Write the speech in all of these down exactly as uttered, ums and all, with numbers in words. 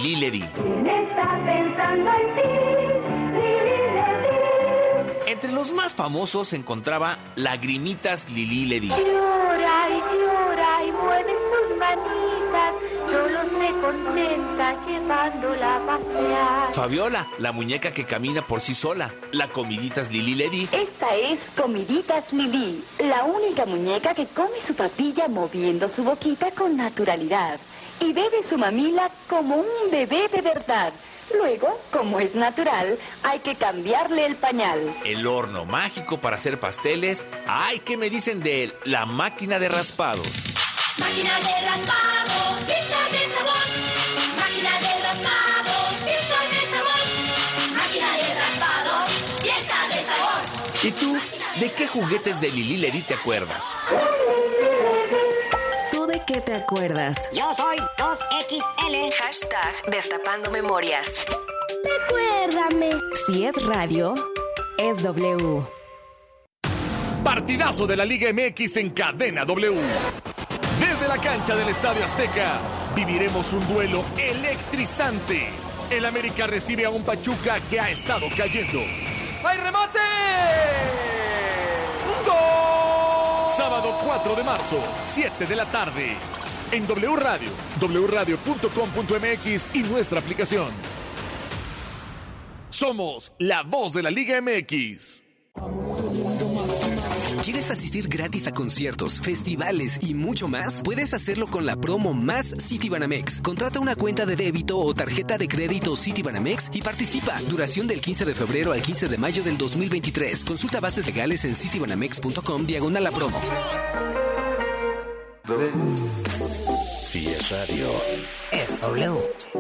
Lili Ledi. ¿Quién está pensando en ti? Lili Ledi. Entre los más famosos se encontraba Lagrimitas Lili Ledi. Llora y llora y mueve sus manitas, solo se contenta llevándola a pasear. Fabiola, la muñeca que camina por sí sola. La Comiditas Lili Ledi. Esta es Comiditas Lili, la única muñeca que come su papilla moviendo su boquita con naturalidad y bebe su mamila como un bebé de verdad. Luego, como es natural, hay que cambiarle el pañal. El horno mágico para hacer pasteles. Ay, ¿qué me dicen de él? La máquina de raspados. Máquina de raspados, pieza de sabor. Máquina de raspados, pieza de sabor. Máquina de raspados, pieza de sabor. ¿Y tú, de qué juguetes de Lili Ledi te acuerdas? ¿Tú de qué te acuerdas? Yo soy dos equis ele. Hashtag Destapando Memorias. Recuérdame. Si es radio, es W. Partidazo de la Liga eme equis en Cadena W. Desde la cancha del Estadio Azteca viviremos un duelo electrizante. El América recibe a un Pachuca que ha estado cayendo. ¡Hay remate! ¡Gol! Sábado cuatro de marzo, siete de la tarde. En W Radio, w radio punto com punto m x y nuestra aplicación. Somos la voz de la Liga eme equis. ¿Quieres asistir gratis a conciertos, festivales y mucho más? Puedes hacerlo con la promo Más Citibanamex. Contrata una cuenta de débito o tarjeta de crédito Citibanamex y participa. Duración del quince de febrero al quince de mayo del dos mil veintitrés. Consulta bases legales en citibanamex punto com diagonal la promo. Si es radio, Es W.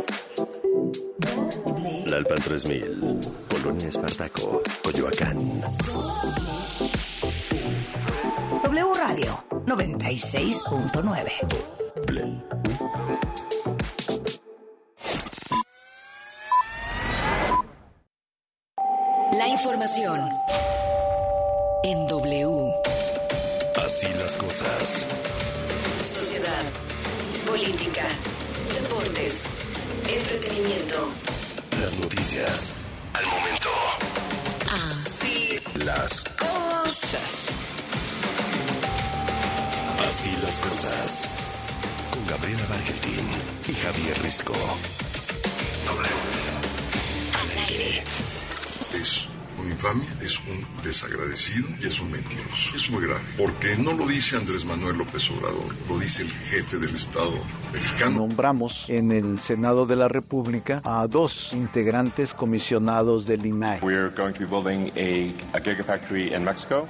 La Alpan tres mil, Colonia Espartaco, Coyoacán. W Radio noventa y seis punto nueve. Play. La información en W. Así las cosas. Sociedad, política, deportes, entretenimiento. Las noticias al momento. Así Las cosas. Así las cosas. Con Gabriela Bargentín y Javier Risco. W. Al aire. Es un infame, es un desagradecido y es un mentiroso. Es muy grave, porque no lo dice Andrés Manuel López Obrador, lo dice el jefe del Estado mexicano. Nombramos en el Senado de la República a dos integrantes comisionados del I N A I. We are going to be building a, a gigafactory in Mexico.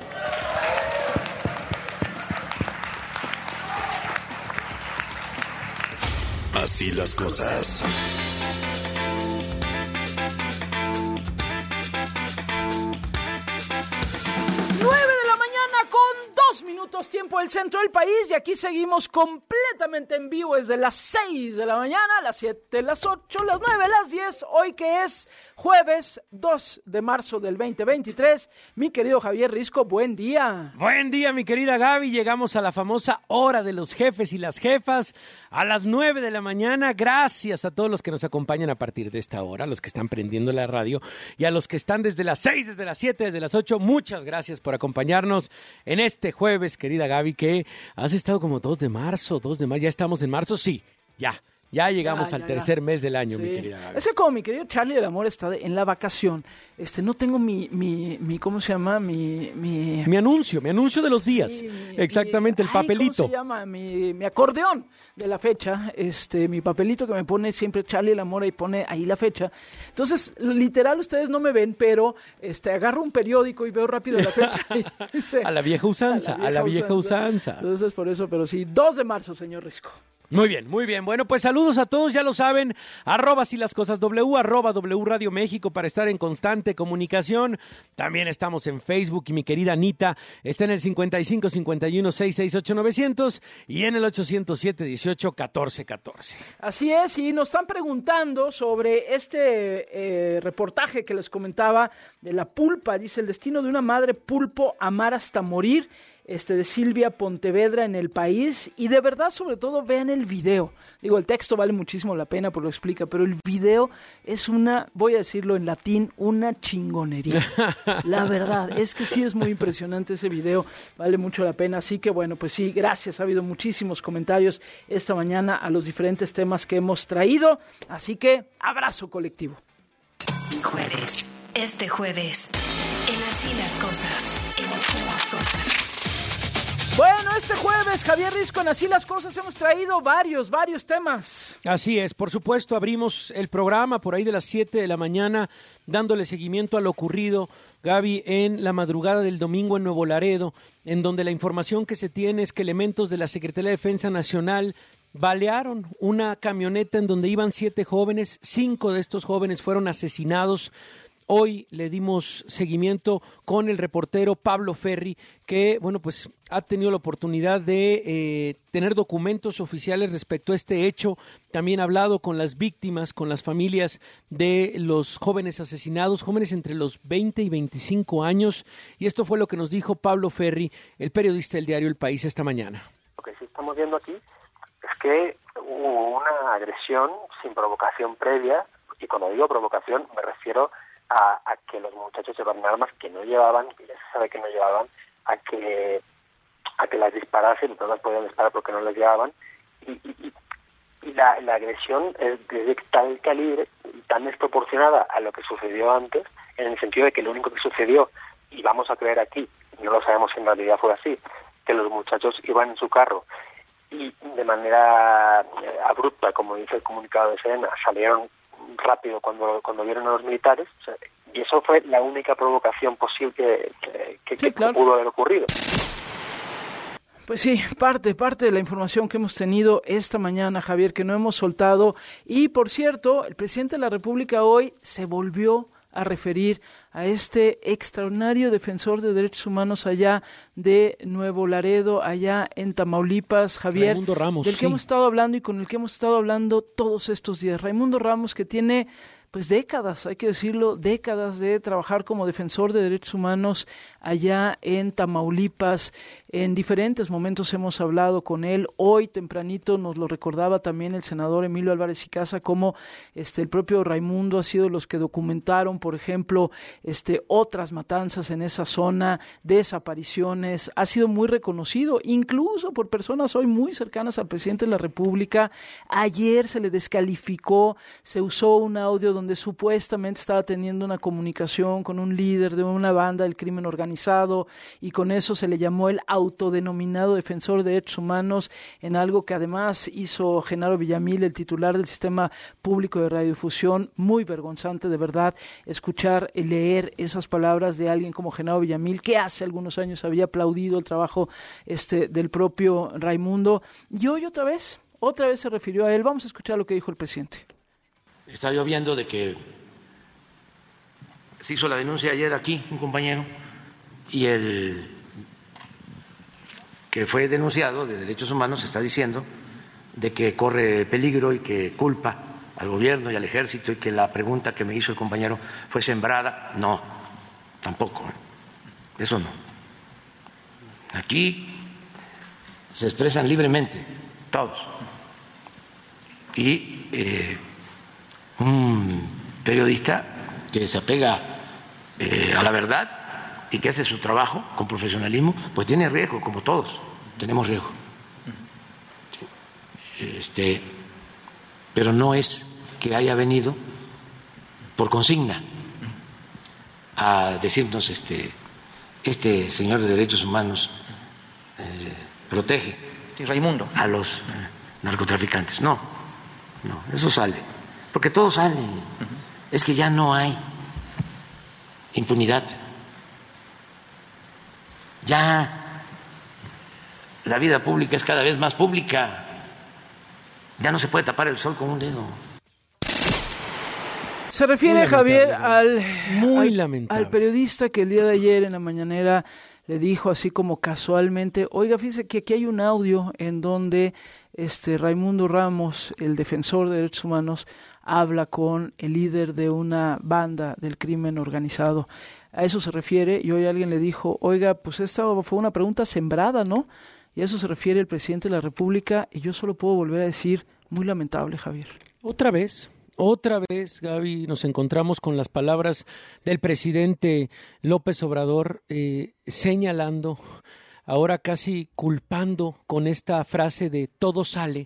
Así las cosas. Minutos tiempo del centro del país y aquí seguimos completamente en vivo desde las seis de la mañana, las siete, las ocho, las nueve, las diez, hoy que es jueves dos de marzo del veinte veintitrés. Mi querido Javier Risco, buen día. Buen día, mi querida Gaby. Llegamos a la famosa hora de los jefes y las jefas a las nueve de la mañana. Gracias a todos los que nos acompañan a partir de esta hora, a los que están prendiendo la radio y a los que están desde las seis, desde las siete, desde las ocho. Muchas gracias por acompañarnos en este jueves, querida Gaby, que has estado como dos de marzo, dos de marzo. ¿Ya estamos en marzo? Sí, ya. Ya llegamos ya, al ya, tercer ya. mes del año, Sí. mi querida Gaby. Es que como mi querido Charlie del Amor está de- en la vacación, este, no tengo mi, mi, mi ¿cómo se llama? Mi, mi... Mi anuncio, mi anuncio de los días. Sí, mi- Exactamente, mi- el papelito. Ay, ¿cómo se llama? Mi, mi acordeón de la fecha, este, mi papelito que me pone siempre Charlie el Amor y pone ahí la fecha. Entonces, literal, ustedes no me ven, pero este, agarro un periódico y veo rápido la fecha. y dice, A la vieja usanza, a la vieja usanza. Entonces, por eso, pero sí, dos de marzo, señor Risco. Muy bien, muy bien. Bueno, pues saludos a todos, ya lo saben, arroba si las cosas W, arroba W Radio México para estar en constante comunicación. También estamos en Facebook y mi querida Anita está en el cincuenta y cinco cincuenta y uno sesenta y seis ocho novecientos y en el ochocientos siete dieciocho catorce catorce. Así es, y nos están preguntando sobre este eh, reportaje que les comentaba de la pulpa. Dice, el destino de una madre pulpo, amar hasta morir. este, de Silvia Pontevedra en El País, y de verdad, sobre todo, vean el video. Digo, el texto vale muchísimo la pena, porque lo explica, pero el video es una, voy a decirlo en latín, una chingonería. La verdad, es que sí es muy impresionante ese video, vale mucho la pena. Así que bueno, pues sí, gracias. Ha habido muchísimos comentarios esta mañana a los diferentes temas que hemos traído, así que abrazo colectivo. Jueves. Este jueves, en Así las Cosas. En Bueno, este jueves, Javier Risco, en Así las Cosas, hemos traído varios, varios temas. Así es, por supuesto, abrimos el programa por ahí de las siete de la mañana, dándole seguimiento a lo ocurrido, Gaby, en la madrugada del domingo en Nuevo Laredo, en donde la información que se tiene es que elementos de la Secretaría de Defensa Nacional balearon una camioneta en donde iban siete jóvenes, cinco de estos jóvenes fueron asesinados. Hoy le dimos seguimiento con el reportero Pablo Ferri, que bueno pues ha tenido la oportunidad de eh, tener documentos oficiales respecto a este hecho. También ha hablado con las víctimas, con las familias de los jóvenes asesinados, jóvenes entre los veinte y veinticinco años. Y esto fue lo que nos dijo Pablo Ferri, el periodista del diario El País, esta mañana. Lo que sí estamos viendo aquí es que hubo una agresión sin provocación previa, y cuando digo provocación me refiero A, a que los muchachos llevaban armas que no llevaban, que ya se sabe que no llevaban, a que a que las disparasen, y no las podían disparar porque no las llevaban, y, y, y la, la agresión es de tal calibre y tan desproporcionada a lo que sucedió antes, en el sentido de que lo único que sucedió, y vamos a creer aquí, no lo sabemos si en realidad fue así, que los muchachos iban en su carro y de manera abrupta, como dice el comunicado de Sedena, salieron rápido cuando cuando vieron a los militares, o sea, y eso fue la única provocación posible que, que, sí, que claro. pudo haber ocurrido. Pues sí, parte, parte de la información que hemos tenido esta mañana, Javier, que no hemos soltado. Y por cierto, el presidente de la República hoy se volvió a referir a este extraordinario defensor de derechos humanos allá de Nuevo Laredo, allá en Tamaulipas, Javier, Raimundo Ramos, del que sí. hemos estado hablando y con el que hemos estado hablando todos estos días. Raimundo Ramos, que tiene pues décadas, hay que decirlo, décadas de trabajar como defensor de derechos humanos allá en Tamaulipas. En diferentes momentos hemos hablado con él. Hoy tempranito nos lo recordaba también el senador Emilio Álvarez y Casa, como este el propio Raimundo ha sido los que documentaron, por ejemplo, este otras matanzas en esa zona, desapariciones. Ha sido muy reconocido, incluso por personas hoy muy cercanas al presidente de la República. Ayer se le descalificó, se usó un audio donde donde supuestamente estaba teniendo una comunicación con un líder de una banda del crimen organizado, y con eso se le llamó el autodenominado defensor de derechos humanos, en algo que además hizo Genaro Villamil, el titular del Sistema Público de Radiodifusión. Muy vergonzante, de verdad, escuchar, leer esas palabras de alguien como Genaro Villamil, que hace algunos años había aplaudido el trabajo este del propio Raimundo, y hoy otra vez, otra vez se refirió a él. Vamos a escuchar lo que dijo el presidente. Está lloviendo de que se hizo la denuncia ayer aquí, un compañero, y el que fue denunciado de derechos humanos está diciendo de que corre peligro y que culpa al gobierno y al ejército, y que la pregunta que me hizo el compañero fue sembrada. No, tampoco, eso no. Aquí se expresan libremente todos, y eh, un periodista que se apega eh, a la verdad y que hace su trabajo con profesionalismo, pues tiene riesgo, como todos tenemos riesgo. Este, pero no es que haya venido por consigna a decirnos este, este señor de derechos humanos eh, protege sí, Raimundo. a los eh, narcotraficantes. No, no, eso sale. Porque todo sale. Uh-huh. Es que ya no hay impunidad. Ya la vida pública es cada vez más pública. Ya no se puede tapar el sol con un dedo. Se refiere, Javier, al, Muy al, al periodista que el día de ayer en la mañanera le dijo así como casualmente: oiga, fíjese que aquí hay un audio en donde este Raimundo Ramos, el defensor de derechos humanos, habla con el líder de una banda del crimen organizado. a eso se refiere, y hoy alguien le dijo, oiga, pues esta fue una pregunta sembrada, ¿no? Y a eso se refiere el presidente de la República, y yo solo puedo volver a decir, muy lamentable, Javier. Otra vez. Otra vez, Gaby, nos encontramos con las palabras del presidente López Obrador eh, señalando, ahora casi culpando con esta frase de todo sale,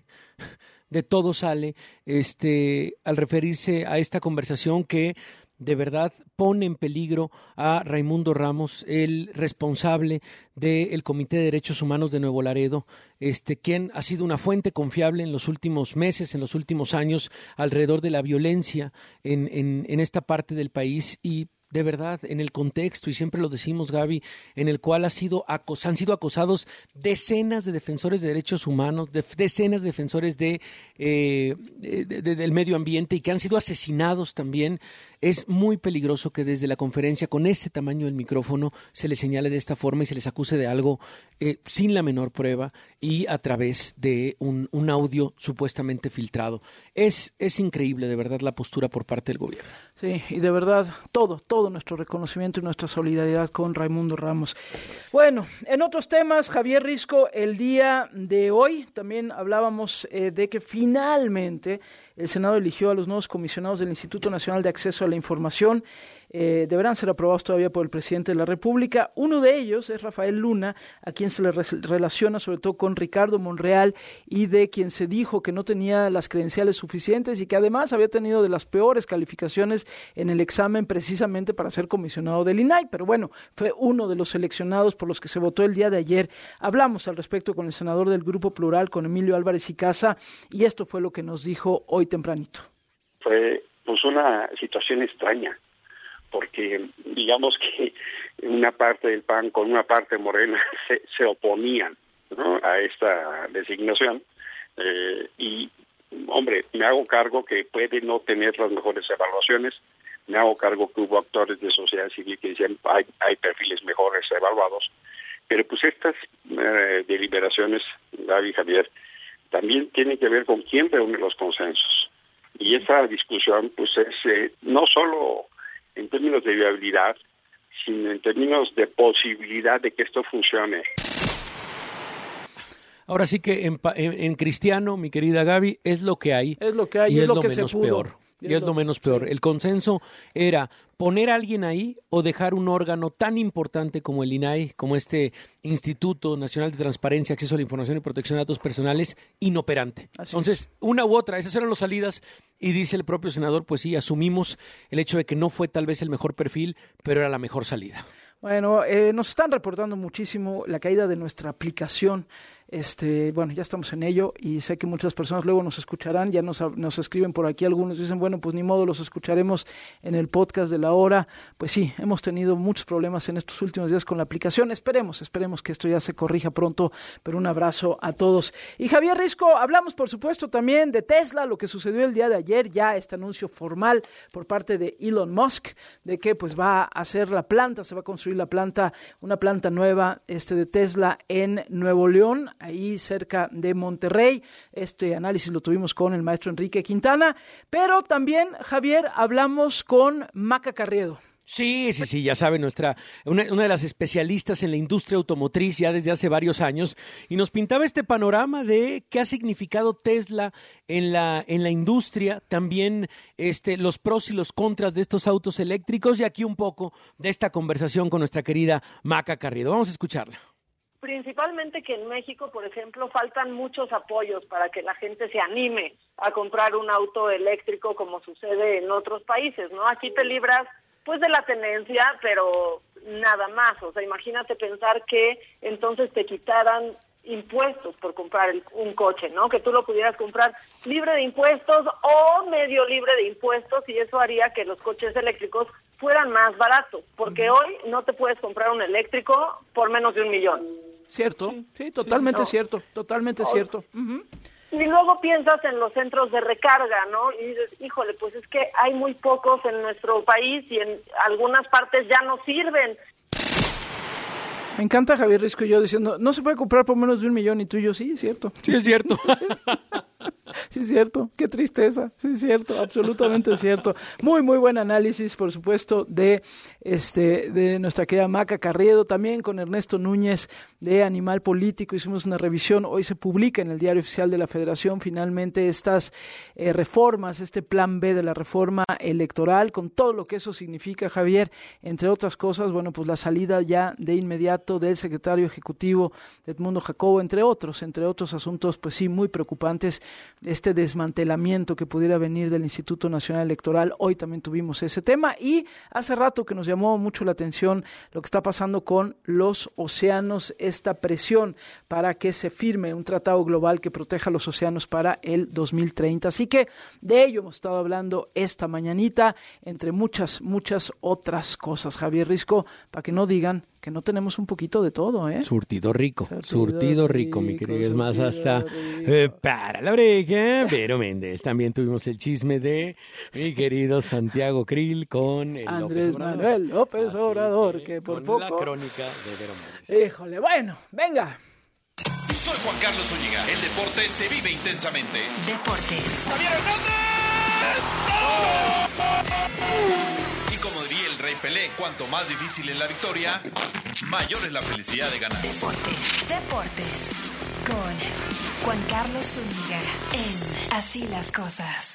de todo sale, este, al referirse a esta conversación que de verdad pone en peligro a Raimundo Ramos, el responsable del Comité de Derechos Humanos de Nuevo Laredo, este, quien ha sido una fuente confiable en los últimos meses, en los últimos años, alrededor de la violencia en, en, en esta parte del país y de verdad, en el contexto, y siempre lo decimos, Gaby, en el cual ha sido acos, han sido acosados decenas de defensores de derechos humanos, de, decenas de defensores de, eh, de, de, del medio ambiente y que han sido asesinados también, es muy peligroso que desde la conferencia, con ese tamaño del micrófono, se les señale de esta forma y se les acuse de algo eh, sin la menor prueba y a través de un, un audio supuestamente filtrado. Es, es increíble, de verdad, la postura por parte del gobierno. Sí, y de verdad, todo, todo nuestro reconocimiento y nuestra solidaridad con Raimundo Ramos. Bueno, en otros temas, Javier Risco, el día de hoy también hablábamos eh, de que finalmente el Senado eligió a los nuevos comisionados del Instituto Nacional de Acceso a la Información. Eh, deberán ser aprobados todavía por el presidente de la República. Uno de ellos es Rafael Luna, a quien se le re- relaciona sobre todo con Ricardo Monreal y de quien se dijo que no tenía las credenciales suficientes y que además había tenido de las peores calificaciones en el examen precisamente para ser comisionado del I N A I. Pero bueno, fue uno de los seleccionados por los que se votó el día de ayer. Hablamos al respecto con el senador del Grupo Plural, con Emilio Álvarez y Casa, y esto fue lo que nos dijo hoy tempranito. Fue pues una situación extraña, porque digamos que una parte del P A N con una parte de Morena se, se oponían, ¿no?, a esta designación eh, y, hombre, me hago cargo que puede no tener las mejores evaluaciones, me hago cargo que hubo actores de sociedad civil que decían hay, hay perfiles mejores evaluados, pero pues estas eh, deliberaciones, Gaby, Javier, también tienen que ver con quién reúne los consensos, y esa discusión pues es eh, no solo en términos de viabilidad, sino en términos de posibilidad de que esto funcione. Ahora sí que en, en, en cristiano, mi querida Gaby, es lo que hay. Es lo que hay, y es, es lo, lo que menos se pudo. peor. Y es lo menos peor. Sí. El consenso era poner a alguien ahí o dejar un órgano tan importante como el I N A I, como este Instituto Nacional de Transparencia, Acceso a la Información y Protección de Datos Personales, inoperante. Así Entonces, es. una u otra, esas eran las salidas, y dice el propio senador, pues sí, asumimos el hecho de que no fue tal vez el mejor perfil, pero era la mejor salida. Bueno, eh, nos están reportando muchísimo la caída de nuestra aplicación. Este, bueno, ya estamos en ello y sé que muchas personas luego nos escucharán, ya nos, nos escriben por aquí, algunos dicen, bueno, pues ni modo, los escucharemos en el podcast de la hora. Pues sí, hemos tenido muchos problemas en estos últimos días con la aplicación, esperemos, esperemos que esto ya se corrija pronto, pero un abrazo a todos. Y Javier Risco, hablamos por supuesto también de Tesla, lo que sucedió el día de ayer, ya este anuncio formal por parte de Elon Musk, de que pues va a hacer la planta, se va a construir la planta, una planta nueva este de Tesla en Nuevo León, ahí cerca de Monterrey. Este análisis lo tuvimos con el maestro Enrique Quintana, pero también, Javier, hablamos con Maca Carriedo. Sí, sí, sí, ya sabe, nuestra una, una de las especialistas en la industria automotriz ya desde hace varios años, y nos pintaba este panorama de qué ha significado Tesla en la en la industria, también este los pros y los contras de estos autos eléctricos, y aquí un poco de esta conversación con nuestra querida Maca Carriedo. Vamos a escucharla. Principalmente que en México, por ejemplo, faltan muchos apoyos para que la gente se anime a comprar un auto eléctrico como sucede en otros países, ¿no? Aquí te libras pues de la tenencia, pero nada más. O sea, imagínate pensar que entonces te quitaran impuestos por comprar el, un coche, ¿no? Que tú lo pudieras comprar libre de impuestos o medio libre de impuestos, y eso haría que los coches eléctricos fueran más baratos, porque hoy no te puedes comprar un eléctrico por menos de un millón. Cierto, sí, sí totalmente sí, no. cierto, totalmente oh. cierto. Uh-huh. Y luego piensas en los centros de recarga, ¿no? Y dices, híjole, pues es que hay muy pocos en nuestro país y en algunas partes ya no sirven. Me encanta Javier Risco y yo diciendo, no se puede comprar por menos de un millón, y tú y yo, sí, es cierto. Sí, es cierto. Sí, es cierto. Qué tristeza. Sí, es cierto. Absolutamente cierto. Muy, muy buen análisis, por supuesto, de este de nuestra querida Maca Carriedo, también con Ernesto Núñez de Animal Político. Hicimos una revisión. Hoy se publica en el Diario Oficial de la Federación finalmente estas eh, reformas, este plan B de la reforma electoral, con todo lo que eso significa, Javier, entre otras cosas, bueno, pues la salida ya de inmediato del secretario ejecutivo Edmundo Jacobo, entre otros, entre otros asuntos, pues sí, muy preocupantes, este desmantelamiento que pudiera venir del Instituto Nacional Electoral. Hoy también tuvimos ese tema y hace rato que nos llamó mucho la atención lo que está pasando con los océanos, esta presión para que se firme un tratado global que proteja los océanos para el dos mil treinta. Así que de ello hemos estado hablando esta mañanita, entre muchas, muchas otras cosas, Javier Risco, para que no digan que no tenemos un poquito de todo, ¿eh? Surtido rico, surtido, surtido rico, rico, mi querido. Es más, hasta eh, para la oreja, Vero Méndez. También tuvimos el chisme de mi querido Santiago Krill con el Andrés López Manuel López Obrador, que, que por con poco... la crónica de Vero Méndez. Híjole, bueno, venga. Soy Juan Carlos Zúñiga. El deporte se vive intensamente. Deportes. ¡Javier Hernández! ¡Oh! Y como diría el Rey Pelé, cuanto más difícil es la victoria, mayor es la felicidad de ganar. Deportes. Deportes. Con Juan Carlos Zúñiga en Así las Cosas.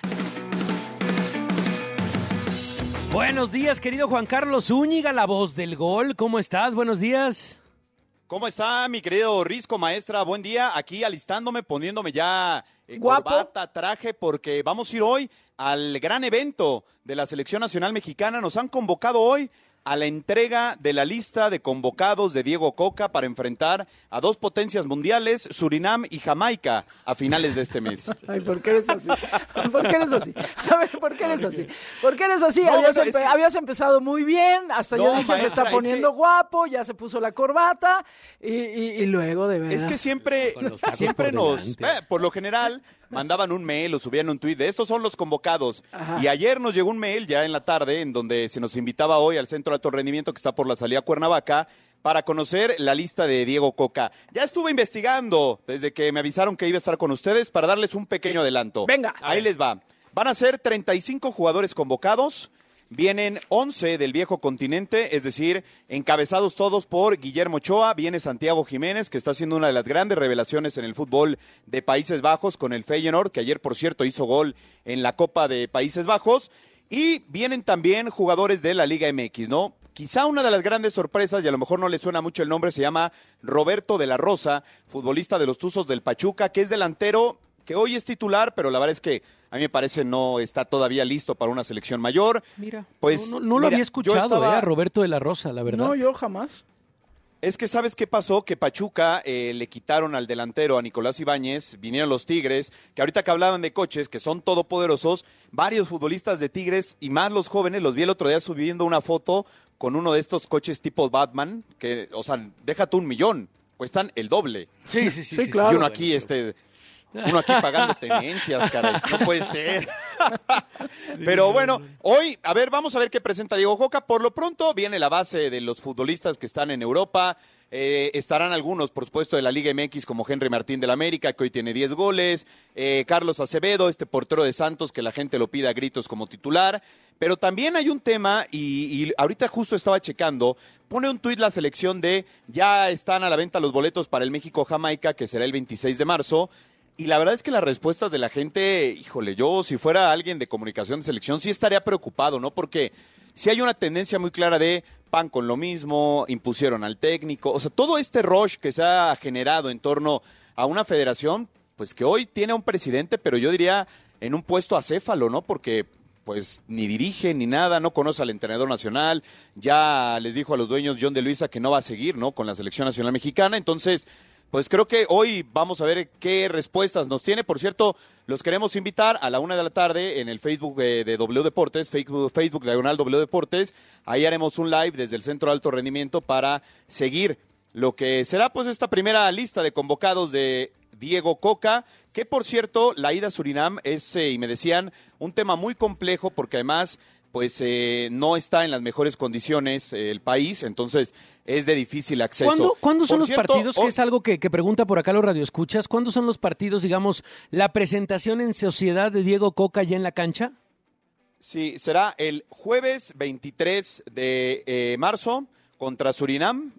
Buenos días, querido Juan Carlos Zúñiga, la voz del gol. ¿Cómo estás? Buenos días. ¿Cómo está, mi querido Risco, maestra? Buen día. Aquí alistándome, poniéndome ya eh, corbata, traje, porque vamos a ir hoy al gran evento de la Selección Nacional Mexicana. Nos han convocado hoy a la entrega de la lista de convocados de Diego Coca para enfrentar a dos potencias mundiales, Surinam y Jamaica, a finales de este mes. Ay, ¿por qué eres así? ¿Por qué eres así? A ver, ¿por qué eres así? ¿Por qué eres así? No, habías, bueno, empe- es que... habías empezado muy bien, hasta no, yo dije, maestra, se está poniendo es que... guapo, ya se puso la corbata, y, y, y luego de verdad. Es que siempre, siempre nos, eh, por lo general, mandaban un mail o subían un tuit de estos son los convocados. Ajá. Y ayer nos llegó un mail ya en la tarde en donde se nos invitaba hoy al Centro de Alto Rendimiento que está por la salida a Cuernavaca para conocer la lista de Diego Coca. Ya estuve investigando desde que me avisaron que iba a estar con ustedes para darles un pequeño adelanto. Venga. Ahí les va. Van a ser treinta y cinco jugadores convocados. Vienen once del viejo continente, es decir, encabezados todos por Guillermo Ochoa. Viene Santiago Jiménez, que está siendo una de las grandes revelaciones en el fútbol de Países Bajos con el Feyenoord, que ayer, por cierto, hizo gol en la Copa de Países Bajos. Y vienen también jugadores de la Liga M X, ¿no? Quizá una de las grandes sorpresas, y a lo mejor no le suena mucho el nombre, se llama Roberto de la Rosa, futbolista de los Tuzos del Pachuca, que es delantero, que hoy es titular, pero la verdad es que a mí me parece no está todavía listo para una selección mayor. Mira, pues no, no, no lo mira, había escuchado, estaba... eh, a Roberto de la Rosa, la verdad. No, yo jamás. Es que, ¿sabes qué pasó? Que Pachuca eh, le quitaron al delantero, a Nicolás Ibáñez, vinieron los Tigres, que ahorita que hablaban de coches, que son todopoderosos, varios futbolistas de Tigres, y más los jóvenes, los vi el otro día subiendo una foto con uno de estos coches tipo Batman, que, o sea, déjate un millón, cuestan el doble. Sí, sí, sí. sí, sí claro. Y uno aquí, este... Uno aquí pagando tenencias, caray. No puede ser. Pero bueno, hoy, a ver, vamos a ver qué presenta Diego Coca. Por lo pronto viene la base de los futbolistas que están en Europa. Eh, estarán algunos, por supuesto, de la Liga M X, como Henry Martín del América, que hoy tiene diez goles. Eh, Carlos Acevedo, este portero de Santos, que la gente lo pide a gritos como titular. Pero también hay un tema, y, y ahorita justo estaba checando, pone un tuit la selección de ya están a la venta los boletos para el México-Jamaica, que será el veintiséis de marzo. Y la verdad es que las respuestas de la gente, híjole, yo si fuera alguien de comunicación de selección sí estaría preocupado, ¿no? Porque sí hay una tendencia muy clara de pan con lo mismo, impusieron al técnico, o sea, todo este rush que se ha generado en torno a una federación, pues que hoy tiene a un presidente, pero yo diría en un puesto acéfalo, ¿no? Porque pues ni dirige ni nada, no conoce al entrenador nacional, ya les dijo a los dueños John de Luisa que no va a seguir, ¿no? Con la selección nacional mexicana, entonces... Pues creo que hoy vamos a ver qué respuestas nos tiene. Por cierto, los queremos invitar a la una de la tarde en el Facebook de, de W Deportes, Facebook, Facebook Diagonal W Deportes. Ahí haremos un live desde el Centro de Alto Rendimiento para seguir lo que será pues esta primera lista de convocados de Diego Coca, que por cierto, la ida a Surinam es, eh, y me decían, un tema muy complejo porque además pues eh, no está en las mejores condiciones eh, el país, entonces es de difícil acceso. ¿Cuándo, ¿cuándo son Por los cierto, partidos? oh, Que es algo que, que pregunta por acá los radioescuchas. ¿Cuándo son los partidos, digamos, la presentación en sociedad de Diego Coca ya en la cancha? Sí, será el jueves veintitrés de eh, marzo contra Surinam.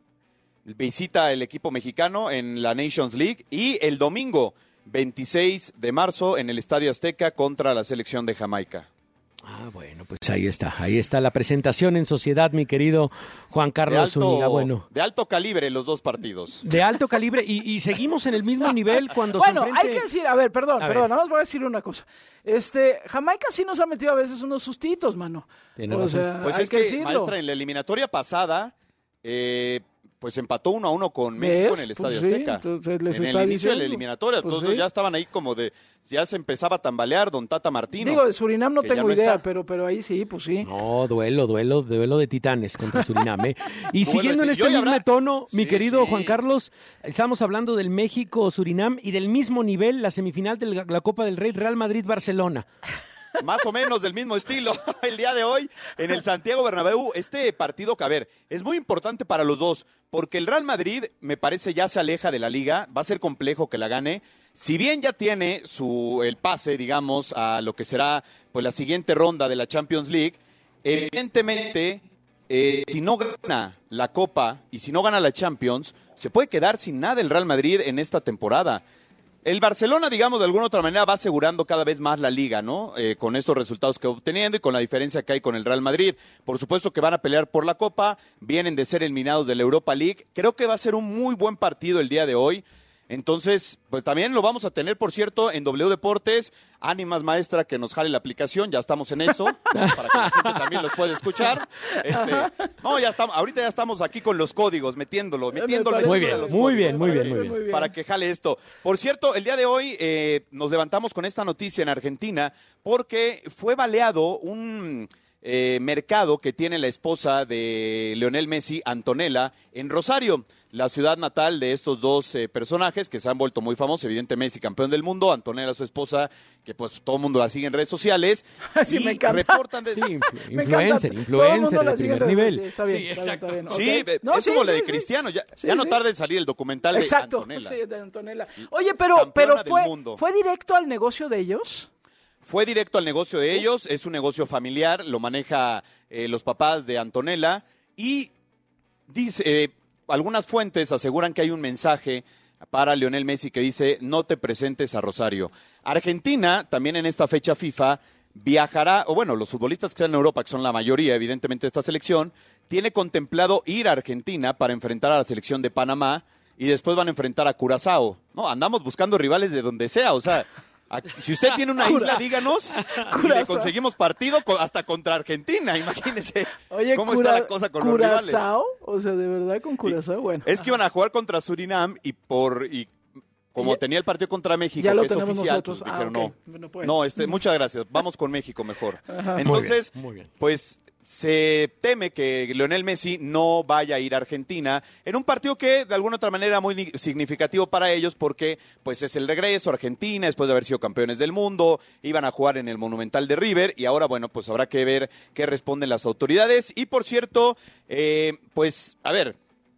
Visita el equipo mexicano en la Nations League. Y el domingo veintiséis de marzo en el Estadio Azteca contra la selección de Jamaica. Ah, bueno, pues ahí está, ahí está la presentación en sociedad, mi querido Juan Carlos de alto, Zúñiga. Bueno, de alto calibre los dos partidos. de alto calibre y, y seguimos en el mismo nivel cuando bueno, se enfrente... hay que decir, a ver, perdón, A perdón, ver. nada más voy a decir una cosa. Este, Jamaica sí nos ha metido a veces unos sustitos, mano. Tiene O razón. sea, Pues hay es que, que, decirlo. maestra, en la eliminatoria pasada, eh, pues empató uno a uno con México ¿Ves? en el Estadio Pues sí, Azteca. entonces les en está el inicio de la diciendo. eliminatoria, Pues todos sí. ya estaban ahí como de, ya se empezaba a tambalear don Tata Martino. Digo, de Surinam no que ya tengo no idea, está. pero, pero ahí sí, pues sí. No, duelo, duelo, duelo de titanes contra Surinam. ¿eh? Y Duelo siguiendo en de- este y hoy mismo habrá- tono, mi Sí, querido sí. Juan Carlos, estamos hablando del México-Surinam y del mismo nivel, la semifinal de la la Copa del Rey, Real Madrid-Barcelona. Más o menos del mismo estilo. El día de hoy, en el Santiago Bernabéu, este partido, que a ver, es muy importante para los dos, porque el Real Madrid, me parece, ya se aleja de la liga, va a ser complejo que la gane. Si bien ya tiene su el pase, digamos, a lo que será pues la siguiente ronda de la Champions League, evidentemente, eh, si no gana la Copa y si no gana la Champions, se puede quedar sin nada el Real Madrid en esta temporada. El Barcelona, digamos, de alguna otra manera va asegurando cada vez más la liga, ¿no? Eh, con estos resultados que va obteniendo y con la diferencia que hay con el Real Madrid. Por supuesto que van a pelear por la Copa, vienen de ser eliminados de la Europa League. Creo que va a ser un muy buen partido el día de hoy. Entonces, pues también lo vamos a tener, por cierto, en W Deportes. Ánimas, maestra, que nos jale la aplicación, ya estamos en eso, ¿no? Para que la gente también los pueda escuchar. Este, no, ya estamos, ahorita ya estamos aquí con los códigos, metiéndolo, metiéndolo. Muy metiéndole bien, a los muy códigos bien, muy para bien, que- muy bien. Para que jale esto. Por cierto, el día de hoy eh, nos levantamos con esta noticia en Argentina porque fue baleado un eh, mercado que tiene la esposa de Lionel Messi, Antonella, en Rosario, la ciudad natal de estos dos eh, personajes que se han vuelto muy famosos. Evidente Messi, campeón del mundo, Antonella, su esposa, que pues todo el mundo la sigue en redes sociales. Sí, y me encanta. reportan de... Sí, Me influencer, encanta. Todo el mundo influencer la de sigue en primer redes, nivel. sí, está bien, Sí, está bien, exacto. está bien, Sí, ok. eh, No, es sí, como la sí, de sí. Cristiano, ya, Sí, ya no sí. tarda en salir el documental Exacto, de Antonella. sí, de Antonella. Oye, pero, Campeona pero del fue, mundo. ¿fue directo al negocio de ellos? Fue directo al negocio de ellos, es un negocio familiar, lo maneja eh, los papás de Antonella y dice, eh, algunas fuentes aseguran que hay un mensaje para Lionel Messi que dice no te presentes a Rosario. Argentina, también en esta fecha FIFA, viajará, o bueno, los futbolistas que están en Europa, que son la mayoría evidentemente de esta selección, tiene contemplado ir a Argentina para enfrentar a la selección de Panamá y después van a enfrentar a Curazao. No, andamos buscando rivales de donde sea, o sea... Aquí, si usted tiene una isla, díganos, y le conseguimos partido co- hasta contra Argentina, imagínese Oye, cómo Cura- está la cosa con los rivales. Curazao, o sea, de verdad con Curazao, bueno. Es que iban a jugar contra Surinam y por y como Ya- tenía el partido contra México, ya lo que es tenemos oficial, nosotros. pues, Ah, dijeron ok. no. Bueno, pues. No, este, muchas gracias, vamos con México mejor. Ajá. Entonces, Muy bien, muy bien. pues se teme que Lionel Messi no vaya a ir a Argentina en un partido que de alguna otra manera muy ni- significativo para ellos porque pues es el regreso a Argentina después de haber sido campeones del mundo, iban a jugar en el Monumental de River y ahora bueno pues habrá que ver qué responden las autoridades y por cierto eh, pues a ver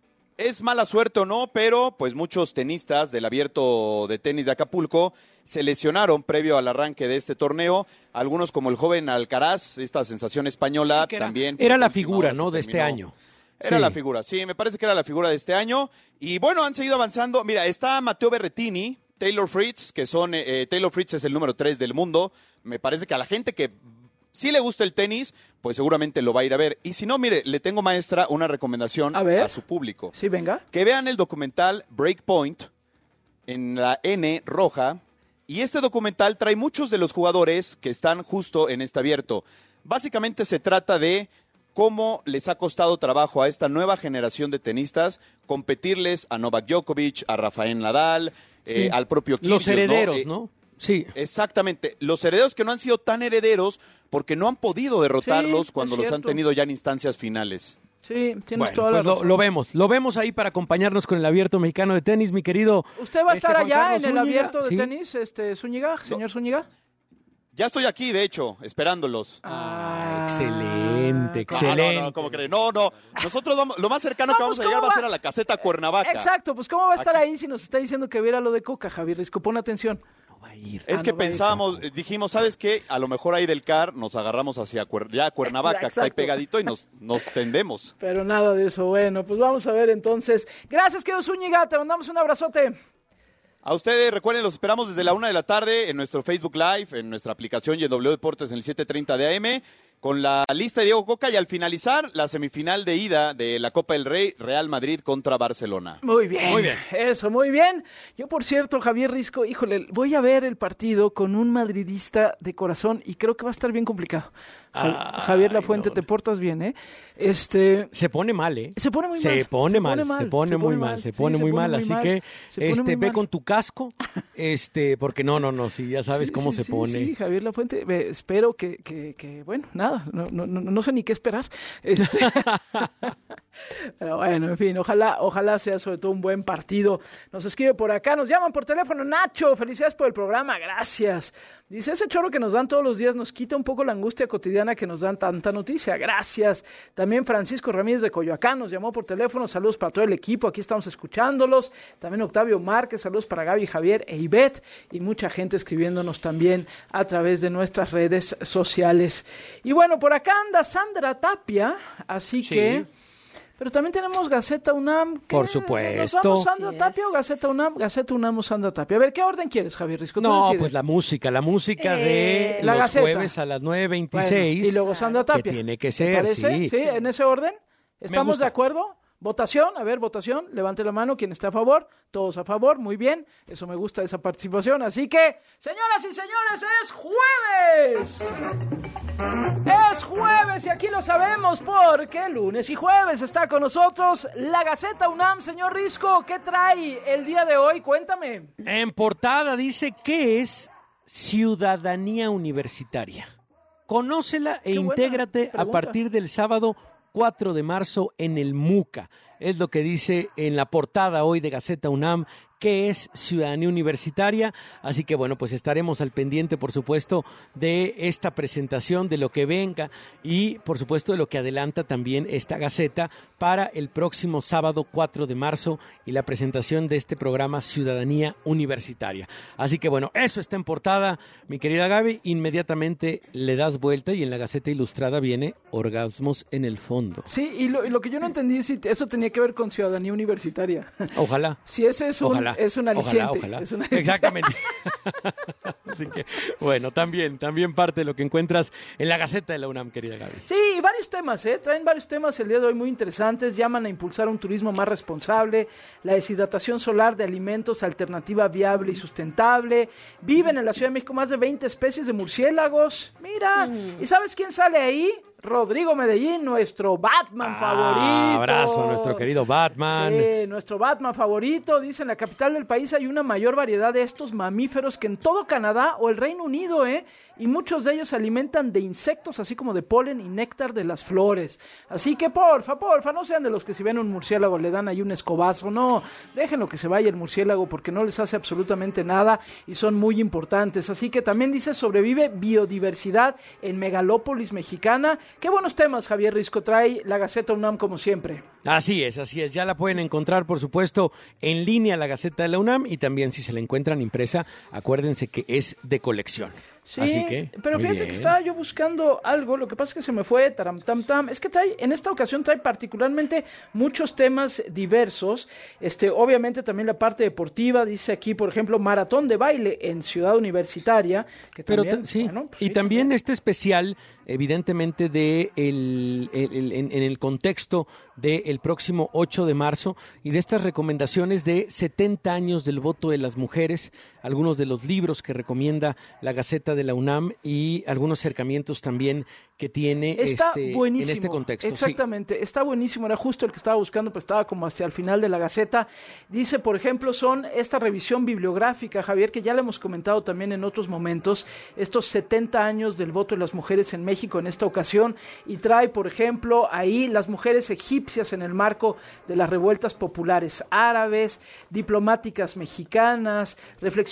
es mala suerte o no, pero pues muchos tenistas del Abierto de Tenis de Acapulco se lesionaron previo al arranque de este torneo. Algunos como el joven Alcaraz, esta sensación española, Que era, también. era por la última figura, hora se ¿no? De este terminó. año. Era Sí. la figura, sí, me parece que era la figura de este año. Y bueno, han seguido avanzando. Mira, está Matteo Berrettini, Taylor Fritz, que son, eh, Taylor Fritz es el número tres del mundo. Me parece que a la gente que sí le gusta el tenis, pues seguramente lo va a ir a ver. Y si no, mire, le tengo, maestra, una recomendación A ver. a su público. Sí, venga. Que vean el documental Breakpoint en la N roja. Y este documental trae muchos de los jugadores que están justo en este abierto. Básicamente se trata de cómo les ha costado trabajo a esta nueva generación de tenistas competirles a Novak Djokovic, a Rafael Nadal, eh, Sí. al propio Kyrgios, Los herederos, Eh, ¿no? Sí. Exactamente. Los herederos que no han sido tan herederos porque no han podido derrotarlos Sí, cuando es los han cierto. tenido ya en instancias finales. Sí, tienes Bueno, toda la pues lo, razón. lo vemos, lo vemos ahí para acompañarnos con el Abierto Mexicano de Tenis, mi querido. ¿Usted va a este, estar Juan allá Carlos en el Zúñiga, abierto de ¿sí? tenis, este Zúñiga, señor Zúñiga? Ya estoy aquí, de hecho, esperándolos. Ah, excelente, excelente. No, no, no, ¿cómo creen? No, no. Nosotros vamos, lo más cercano No, que vamos pues, a llegar ¿cómo va a va? ser a la caseta Cuernavaca. Exacto, pues ¿cómo va a estar ahí si nos está diciendo que viera lo de Coca, Javier Risco? Pon atención. Es Ah, que no va a ir pensábamos, eh, dijimos, ¿sabes qué? A lo mejor ahí del C A R nos agarramos hacia Cuer- ya Cuernavaca, que está ahí Exacto. pegadito, y nos, nos tendemos. Pero nada de eso. Bueno, pues vamos a ver entonces. Gracias, querido Zúñiga. Te mandamos un abrazote. A ustedes, recuerden, los esperamos desde la una de la tarde en nuestro Facebook Live, en nuestra aplicación y en W Deportes en el siete treinta de A M, con la lista de Diego Coca, y al finalizar la semifinal de ida de la Copa del Rey, Real Madrid contra Barcelona. Muy bien. Muy bien. Eso, muy bien. Yo, por cierto, Javier Risco, híjole, voy a ver el partido con un madridista de corazón y creo que va a estar bien complicado. Ja- Ay, Javier Lafuente, te portas bien, ¿eh? Este... Se pone mal, ¿eh? Se pone muy Se mal. pone mal, se pone muy mal, se pone muy mal, así que Se pone este muy ve mal. con tu casco, este, porque no, no, no, sí, ya sabes Sí, cómo sí, se sí, pone. Sí, Javier Lafuente, ve, espero que, que, que, bueno, nada, no, no, no, no sé ni qué esperar. Este... Pero bueno, en fin, ojalá, ojalá sea sobre todo un buen partido. Nos escribe por acá, nos llaman por teléfono. Nacho, felicidades por el programa, gracias. Dice, ese choro que nos dan todos los días nos quita un poco la angustia cotidiana que nos dan tanta noticia, gracias. También Francisco Ramírez de Coyoacán nos llamó por teléfono, saludos para todo el equipo, aquí estamos escuchándolos. También Octavio Márquez, saludos para Gaby, Javier e Ivette, y mucha gente escribiéndonos también a través de nuestras redes sociales. Y bueno, por acá anda Sandra Tapia, así Sí. que... Pero también tenemos Gaceta UNAM. ¿Qué? Por ¿Nos supuesto. vamos Sandra Tapia o Gaceta UNAM? Gaceta UNAM o Sandra Tapia. A ver, ¿qué orden quieres, Javier Risco? Tú No, decides. pues la música, la música Eh, de la los Gaceta. jueves a las nueve veintiséis. Bueno, y luego Sandra Tapia. Que tiene que ¿Te ser, parece? sí. ¿En ese orden? ¿Estamos gusta. de acuerdo? Votación, a ver, votación, levante la mano, quien está a favor, todos a favor, muy bien, eso me gusta esa participación, así que, señoras y señores, es jueves, es jueves y aquí lo sabemos porque lunes y jueves está con nosotros la Gaceta UNAM. Señor Risco, ¿qué trae el día de hoy? Cuéntame. En portada dice que es ciudadanía universitaria. Conócela e Qué buena intégrate a pregunta. partir del sábado cuatro de marzo en el MUCA. Es lo que dice en la portada hoy de Gaceta UNAM, que es ciudadanía universitaria. Así que bueno, pues estaremos al pendiente, por supuesto, de esta presentación, de lo que venga y, por supuesto, de lo que adelanta también esta Gaceta para el próximo sábado cuatro de marzo y la presentación de este programa Ciudadanía Universitaria. Así que bueno, eso está en portada, mi querida Gaby. Inmediatamente le das vuelta y en la Gaceta Ilustrada viene Orgasmos en el fondo. Sí, y lo, y lo que yo no entendí es si eso tenía que ver con ciudadanía universitaria. Ojalá. Si ese es un, Ojalá. es un aliciente. Ojalá, ojalá. Es un aliciente. Exactamente. Así que, bueno, también, también parte de lo que encuentras en la Gaceta de la UNAM, querida Gaby. Sí, y varios temas, ¿eh? Traen varios temas el día de hoy muy interesantes. Llaman a impulsar un turismo más responsable, la deshidratación solar de alimentos, alternativa viable y sustentable. Viven en la Ciudad de México más de veinte especies de murciélagos. Mira, ¿y sabes quién sale ahí? Rodrigo Medellín, nuestro Batman favorito. Abrazo a nuestro querido Batman. Sí, nuestro Batman favorito. Dice, en la capital del país hay una mayor variedad de estos mamíferos que en todo Canadá o el Reino Unido, ¿eh? Y muchos de ellos se alimentan de insectos, así como de polen y néctar de las flores. Así que, porfa, porfa, no sean de los que si ven un murciélago le dan ahí un escobazo. No, déjenlo que se vaya el murciélago porque no les hace absolutamente nada y son muy importantes. Así que también dice, sobrevive biodiversidad en Megalópolis mexicana. Qué buenos temas, Javier Risco, trae la Gaceta UNAM como siempre. Así es, así es. Ya la pueden encontrar, por supuesto, en línea la Gaceta de la UNAM y también si se la encuentran impresa, acuérdense que es de colección. Sí, Así que, pero muy fíjate bien. que estaba yo buscando algo, lo que pasa es que se me fue, taram, tam, tam. Es que trae, en esta ocasión trae particularmente muchos temas diversos, este, obviamente también la parte deportiva, dice aquí, por ejemplo, maratón de baile en Ciudad Universitaria, que Pero también, ta- sí, bueno, pues y sí, también este especial, evidentemente, de el, el- el- en, en el contexto del próximo ocho de marzo y de estas recomendaciones de setenta años del voto de las mujeres, algunos de los libros que recomienda la Gaceta de la UNAM y algunos acercamientos también que tiene Está este, buenísimo. en este contexto. Sí. Exactamente, está buenísimo. Era justo el que estaba buscando, pues estaba como hasta el final de la Gaceta. Dice, por ejemplo, son esta revisión bibliográfica, Javier, que ya le hemos comentado también en otros momentos, estos setenta años del voto de las mujeres en México en esta ocasión, y trae, por ejemplo, ahí las mujeres egipcias en el marco de las revueltas populares árabes, diplomáticas mexicanas, reflexiones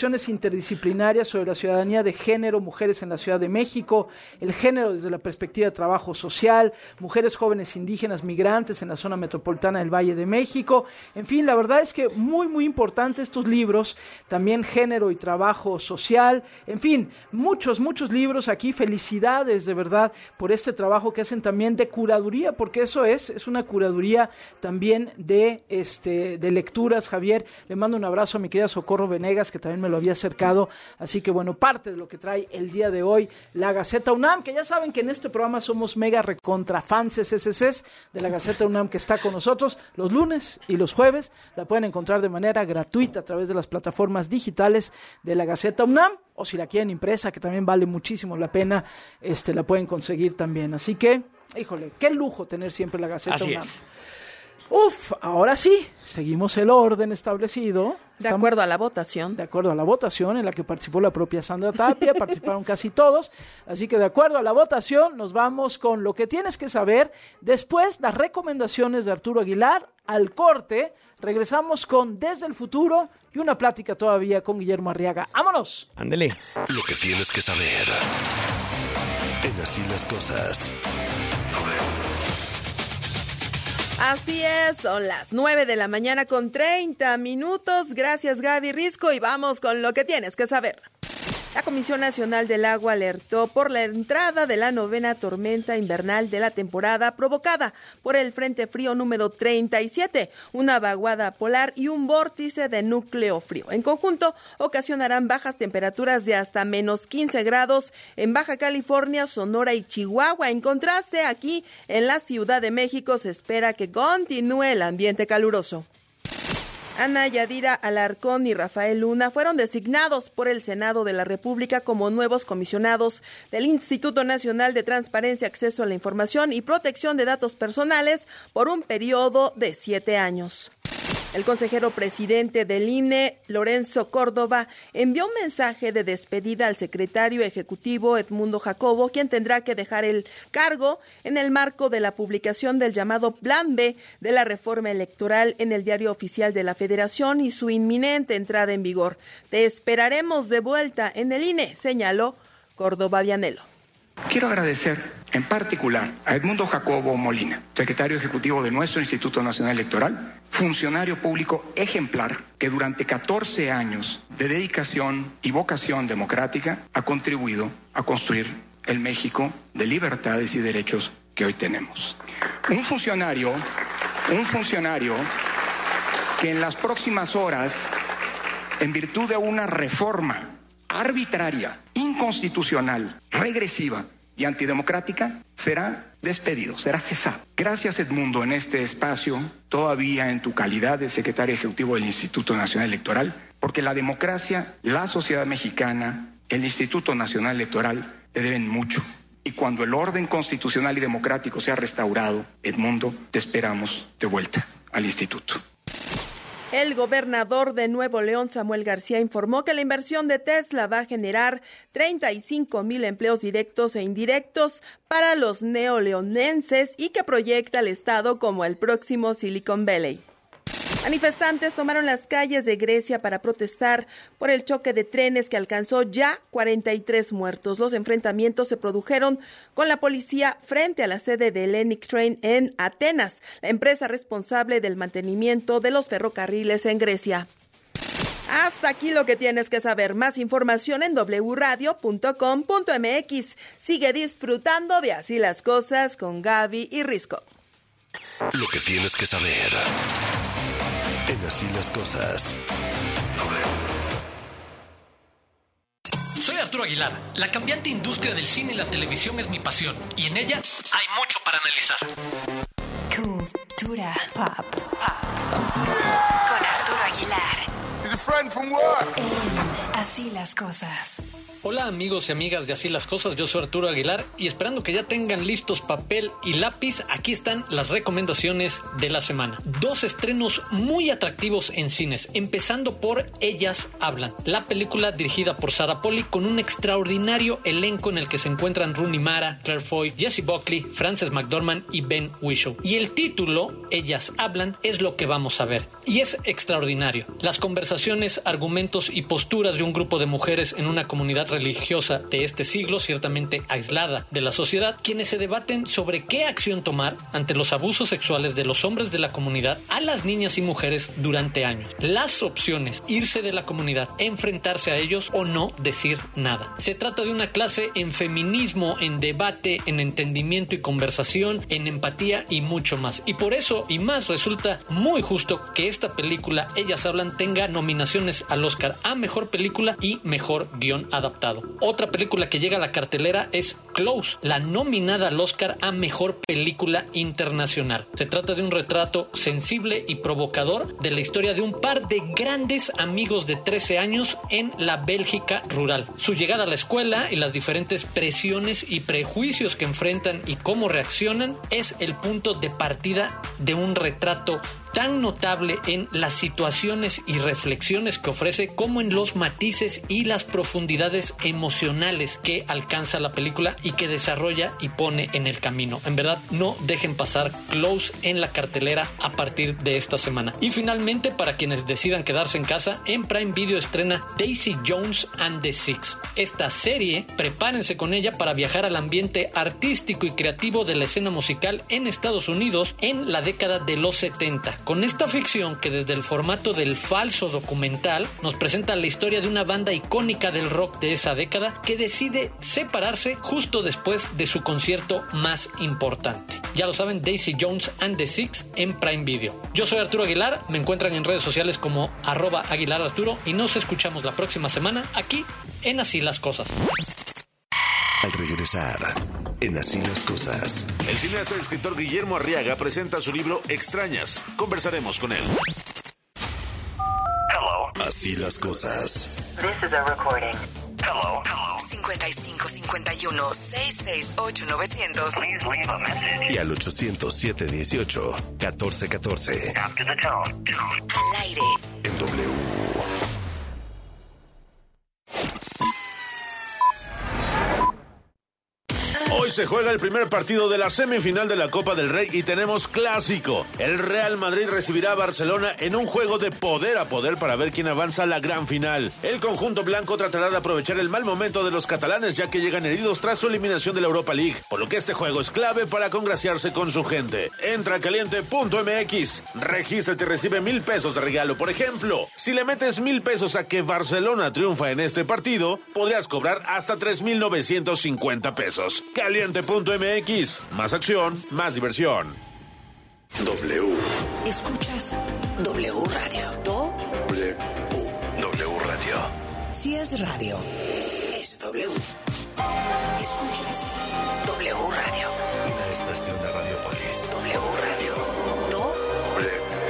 reflexiones interdisciplinarias sobre la ciudadanía de género, mujeres en la Ciudad de México, el género desde la perspectiva de trabajo social, mujeres jóvenes indígenas migrantes en la zona metropolitana del Valle de México. En fin, la verdad es que muy, muy importante estos libros, también género y trabajo social, en fin, muchos, muchos libros aquí. Felicidades de verdad por este trabajo que hacen también de curaduría, porque eso es, es una curaduría también de, este, de lecturas. Javier, le mando un abrazo a mi querida Socorro Venegas, que también me lo había acercado, así que bueno, parte de lo que trae el día de hoy la Gaceta UNAM, que ya saben que en este programa somos mega recontra fans S S S de la Gaceta UNAM, que está con nosotros los lunes y los jueves. La pueden encontrar de manera gratuita a través de las plataformas digitales de la Gaceta UNAM, o si la quieren impresa, que también vale muchísimo la pena, este, la pueden conseguir también. Así que, híjole, qué lujo tener siempre la Gaceta Así UNAM. es. Uf, ahora sí, seguimos el orden establecido. De acuerdo a la votación. De acuerdo a la votación en la que participó la propia Sandra Tapia, participaron casi todos. Así que de acuerdo a la votación nos vamos con lo que tienes que saber. Después, las recomendaciones de Arturo Aguilar, al corte. Regresamos con Desde el Futuro y una plática todavía con Guillermo Arriaga. ¡Vámonos! Ándele. Lo que tienes que saber. En Así las Cosas. Así es, son las nueve de la mañana con treinta minutos. Gracias, Gaby Risco, y vamos con lo que tienes que saber. La Comisión Nacional del Agua alertó por la entrada de la novena tormenta invernal de la temporada provocada por el Frente Frío número treinta y siete, una vaguada polar y un vórtice de núcleo frío. En conjunto, ocasionarán bajas temperaturas de hasta menos quince grados en Baja California, Sonora y Chihuahua. En contraste, aquí en la Ciudad de México se espera que continúe el ambiente caluroso. Ana Yadira Alarcón y Rafael Luna fueron designados por el Senado de la República como nuevos comisionados del Instituto Nacional de Transparencia, Acceso a la Información y Protección de Datos Personales por un periodo de siete años. El consejero presidente del I N E, Lorenzo Córdoba, envió un mensaje de despedida al secretario ejecutivo Edmundo Jacobo, quien tendrá que dejar el cargo en el marco de la publicación del llamado Plan B de la reforma electoral en el Diario Oficial de la Federación y su inminente entrada en vigor. Te esperaremos de vuelta en el I N E, señaló Córdoba Vianelo. Quiero agradecer en particular a Edmundo Jacobo Molina, secretario ejecutivo de nuestro Instituto Nacional Electoral, funcionario público ejemplar que durante catorce años de dedicación y vocación democrática ha contribuido a construir el México de libertades y derechos que hoy tenemos. Un funcionario, un funcionario que en las próximas horas, en virtud de una reforma arbitraria, inconstitucional, regresiva y antidemocrática, será despedido, será cesado. Gracias, Edmundo, en este espacio, todavía en tu calidad de secretario ejecutivo del Instituto Nacional Electoral, porque la democracia, la sociedad mexicana, el Instituto Nacional Electoral te deben mucho. Y cuando el orden constitucional y democrático sea restaurado, Edmundo, te esperamos de vuelta al instituto. El gobernador de Nuevo León, Samuel García, informó que la inversión de Tesla va a generar treinta y cinco mil empleos directos e indirectos para los neoleonenses y que proyecta al estado como el próximo Silicon Valley. Manifestantes tomaron las calles de Grecia para protestar por el choque de trenes que alcanzó ya cuarenta y tres muertos. Los enfrentamientos se produjeron con la policía frente a la sede de Hellenic Train en Atenas, la empresa responsable del mantenimiento de los ferrocarriles en Grecia. Hasta aquí lo que tienes que saber. Más información en doble u radio punto com punto m x. Sigue disfrutando de Así las Cosas con Gaby y Risco. Lo que tienes que saber. En Así las Cosas. Soy Arturo Aguilar. La cambiante industria del cine y la televisión es mi pasión, y en ella hay mucho para analizar. Cultura pop. Pop. Con Arturo Aguilar. He's a friend from work. En Así las Cosas. Hola amigos y amigas de Así las Cosas, yo soy Arturo Aguilar y esperando que ya tengan listos papel y lápiz, aquí están las recomendaciones de la semana. Dos estrenos muy atractivos en cines, empezando por Ellas Hablan, la película dirigida por Sarah Polley con un extraordinario elenco en el que se encuentran Rooney Mara, Claire Foy, Jessie Buckley, Frances McDormand y Ben Whishaw. Y el título, Ellas Hablan, es lo que vamos a ver. Y es extraordinario. Las conversaciones, argumentos y posturas de un grupo de mujeres en una comunidad religiosa de este siglo, ciertamente aislada de la sociedad, quienes se debaten sobre qué acción tomar ante los abusos sexuales de los hombres de la comunidad a las niñas y mujeres durante años. Las opciones: irse de la comunidad, enfrentarse a ellos o no decir nada. Se trata de una clase en feminismo, en debate, en entendimiento y conversación, en empatía y mucho más. Y por eso y más resulta muy justo que esta película, Ellas Hablan, tenga nominaciones al Oscar a Mejor Película y Mejor Guión Adaptado. Otra película que llega a la cartelera es Close, la nominada al Oscar a Mejor Película Internacional. Se trata de un retrato sensible y provocador de la historia de un par de grandes amigos de trece años en la Bélgica rural. Su llegada a la escuela y las diferentes presiones y prejuicios que enfrentan y cómo reaccionan es el punto de partida de un retrato tan notable en las situaciones y reflexiones que ofrece como en los matices y las profundidades emocionales que alcanza la película y que desarrolla y pone en el camino. En verdad, no dejen pasar Close en la cartelera a partir de esta semana. Y finalmente, para quienes decidan quedarse en casa, en Prime Video estrena Daisy Jones and the Six. Esta serie, prepárense con ella para viajar al ambiente artístico y creativo de la escena musical en Estados Unidos en la década de los setenta. Con esta ficción que desde el formato del falso documental nos presenta la historia de una banda icónica del rock de esa década que decide separarse justo después de su concierto más importante. Ya lo saben, Daisy Jones and the Six en Prime Video. Yo soy Arturo Aguilar, me encuentran en redes sociales como arroba Aguilar Arturo y nos escuchamos la próxima semana aquí en Así las Cosas. Al regresar, en Así las Cosas. El cineasta y escritor Guillermo Arriaga presenta su libro Extrañas. Conversaremos con él. Hello. Así las Cosas. This is a recording. Hello. cincuenta y cinco cincuenta y uno, seiscientos sesenta y ocho, novecientos. Please leave a message. Y al ochocientos siete dieciocho, catorce catorce. After the tone. Al aire. En W. Hoy se juega el primer partido de la semifinal de la Copa del Rey y tenemos clásico. El Real Madrid recibirá a Barcelona en un juego de poder a poder para ver quién avanza a la gran final. El conjunto blanco tratará de aprovechar el mal momento de los catalanes, ya que llegan heridos tras su eliminación de la Europa League, por lo que este juego es clave para congraciarse con su gente. Entra a caliente punto m x, regístrate y recibe mil pesos de regalo. Por ejemplo, si le metes mil pesos a que Barcelona triunfa en este partido, podrías cobrar hasta tres mil novecientos cincuenta pesos. caliente punto m x, más acción, más diversión. W. Escuchas W Radio. Do. W. W Radio. Si es radio, es W. Escuchas W Radio. Una estación de Radiopolis. W Radio. Do. W.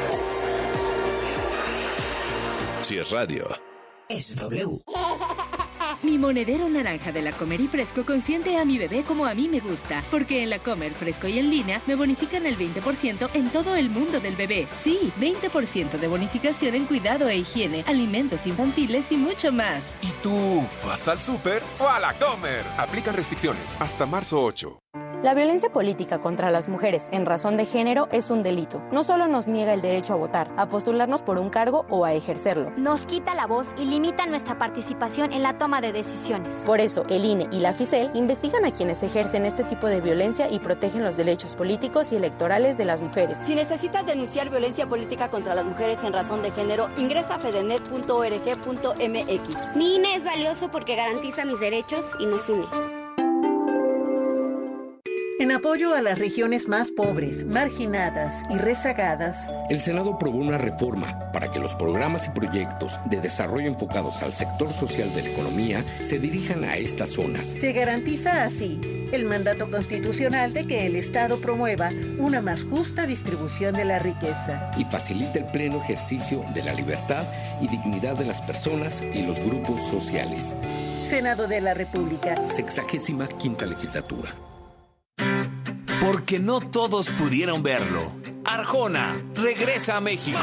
Si es radio, es W. Mi monedero naranja de la Comer y Fresco consiente a mi bebé como a mí me gusta, porque en la Comer Fresco y en línea me bonifican el veinte por ciento en todo el mundo del bebé. Sí, veinte por ciento de bonificación en cuidado e higiene, alimentos infantiles y mucho más. ¿Y tú vas al súper o a la Comer? Aplican restricciones hasta marzo ocho. La violencia política contra las mujeres en razón de género es un delito. No solo nos niega el derecho a votar, a postularnos por un cargo o a ejercerlo. Nos quita la voz y limita nuestra participación en la toma de decisiones. Por eso, el I N E y la FICEL investigan a quienes ejercen este tipo de violencia y protegen los derechos políticos y electorales de las mujeres. Si necesitas denunciar violencia política contra las mujeres en razón de género, ingresa a fedenet punto org punto m x. Mi I N E es valioso porque garantiza mis derechos y nos une. En apoyo a las regiones más pobres, marginadas y rezagadas, el Senado aprobó una reforma para que los programas y proyectos de desarrollo enfocados al sector social de la economía se dirijan a estas zonas. Se garantiza así el mandato constitucional de que el Estado promueva una más justa distribución de la riqueza y facilite el pleno ejercicio de la libertad y dignidad de las personas y los grupos sociales. Senado de la República. Sexagésima quinta legislatura. Porque no todos pudieron verlo. Arjona regresa a México.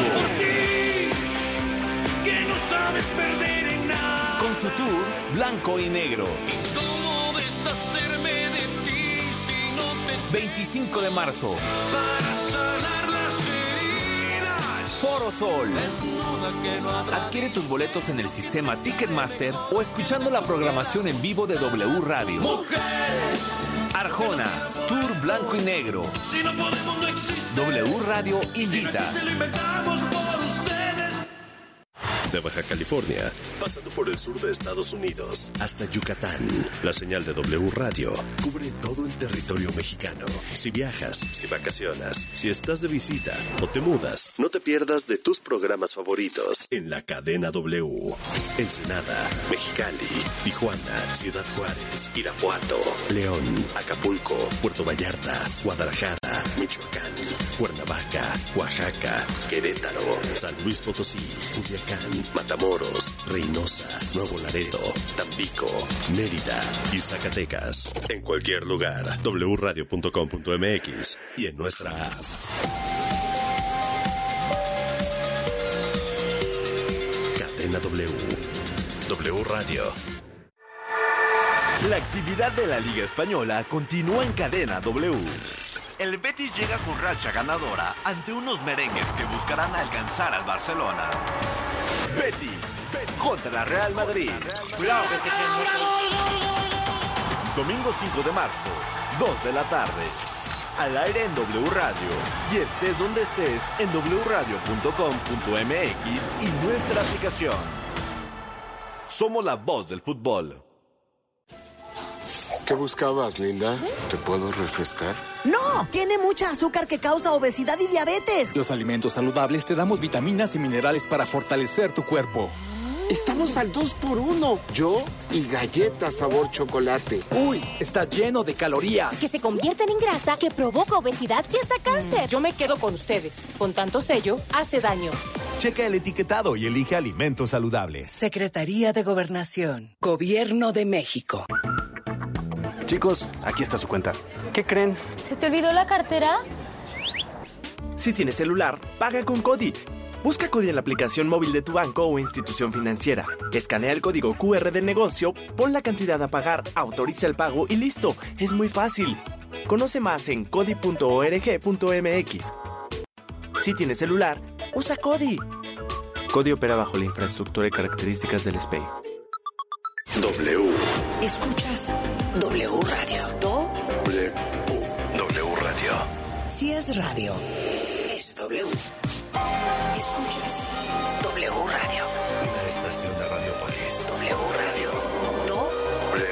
Que no sabes perder en nada. Con su tour Blanco y Negro. ¿Cómo deshacerme de ti si no te... veinticinco de marzo. Para sanar las heridas. Foro Sol. Desnuda que no habrá... Adquiere tus boletos en el sistema Ticketmaster o escuchando la programación en vivo de W Radio. Mujer. Arjona, Tour Blanco y Negro. Si no podemos, no existe. W Radio invita. Si lo inventamos por ustedes. De Baja California, pasando por el sur de Estados Unidos, hasta Yucatán. La señal de W Radio cubre todo el territorio mexicano. Si viajas, si vacacionas, si estás de visita o te mudas, no te pierdas de tus programas favoritos en la cadena W. Ensenada, Mexicali, Tijuana, Ciudad Juárez, Irapuato, León, Acapulco, Puerto Vallarta, Guadalajara, Michoacán, Cuernavaca, Oaxaca, Querétaro, San Luis Potosí, Culiacán, Matamoros, Reynosa, Nuevo Laredo, Tampico, Mérida y Zacatecas. En cualquier lugar, doble u radio punto com punto m x y en nuestra app. Cadena W. W Radio. La actividad de la Liga Española continúa en Cadena W. El Betis llega con racha ganadora ante unos merengues que buscarán alcanzar al Barcelona. Betis contra la Real Madrid. Cuidado, que se Domingo cinco de marzo, dos de la tarde. Al aire en W Radio. Y estés donde estés en doble u radio punto com punto m x y nuestra aplicación. Somos la voz del fútbol. ¿Qué buscabas, Linda? ¿Te puedo refrescar? ¡No! Tiene mucha azúcar que causa obesidad y diabetes. Los alimentos saludables te damos vitaminas y minerales para fortalecer tu cuerpo. Estamos al dos por uno. Yo y galletas sabor chocolate. ¡Uy! Está lleno de calorías. Que se convierten en grasa, que provoca obesidad y hasta cáncer. Yo me quedo con ustedes. Con tanto sello, hace daño. Checa el etiquetado y elige alimentos saludables. Secretaría de Gobernación. Gobierno de México. Chicos, aquí está su cuenta. ¿Qué creen? ¿Se te olvidó la cartera? Si tienes celular, paga con Cody. Busca Cody en la aplicación móvil de tu banco o institución financiera. Escanea el código cu erre del negocio, pon la cantidad a pagar, autoriza el pago y listo. Es muy fácil. Conoce más en cody punto org punto m x. Si tienes celular, usa Cody. Cody opera bajo la infraestructura y características del S P E I. W. Escuchas W Radio. Do. W. W Radio. Si es radio, es W. Escuchas W Radio. Una estación de Radiopolis. W Radio. Do. W.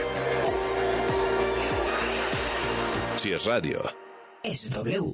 Si es radio, es W.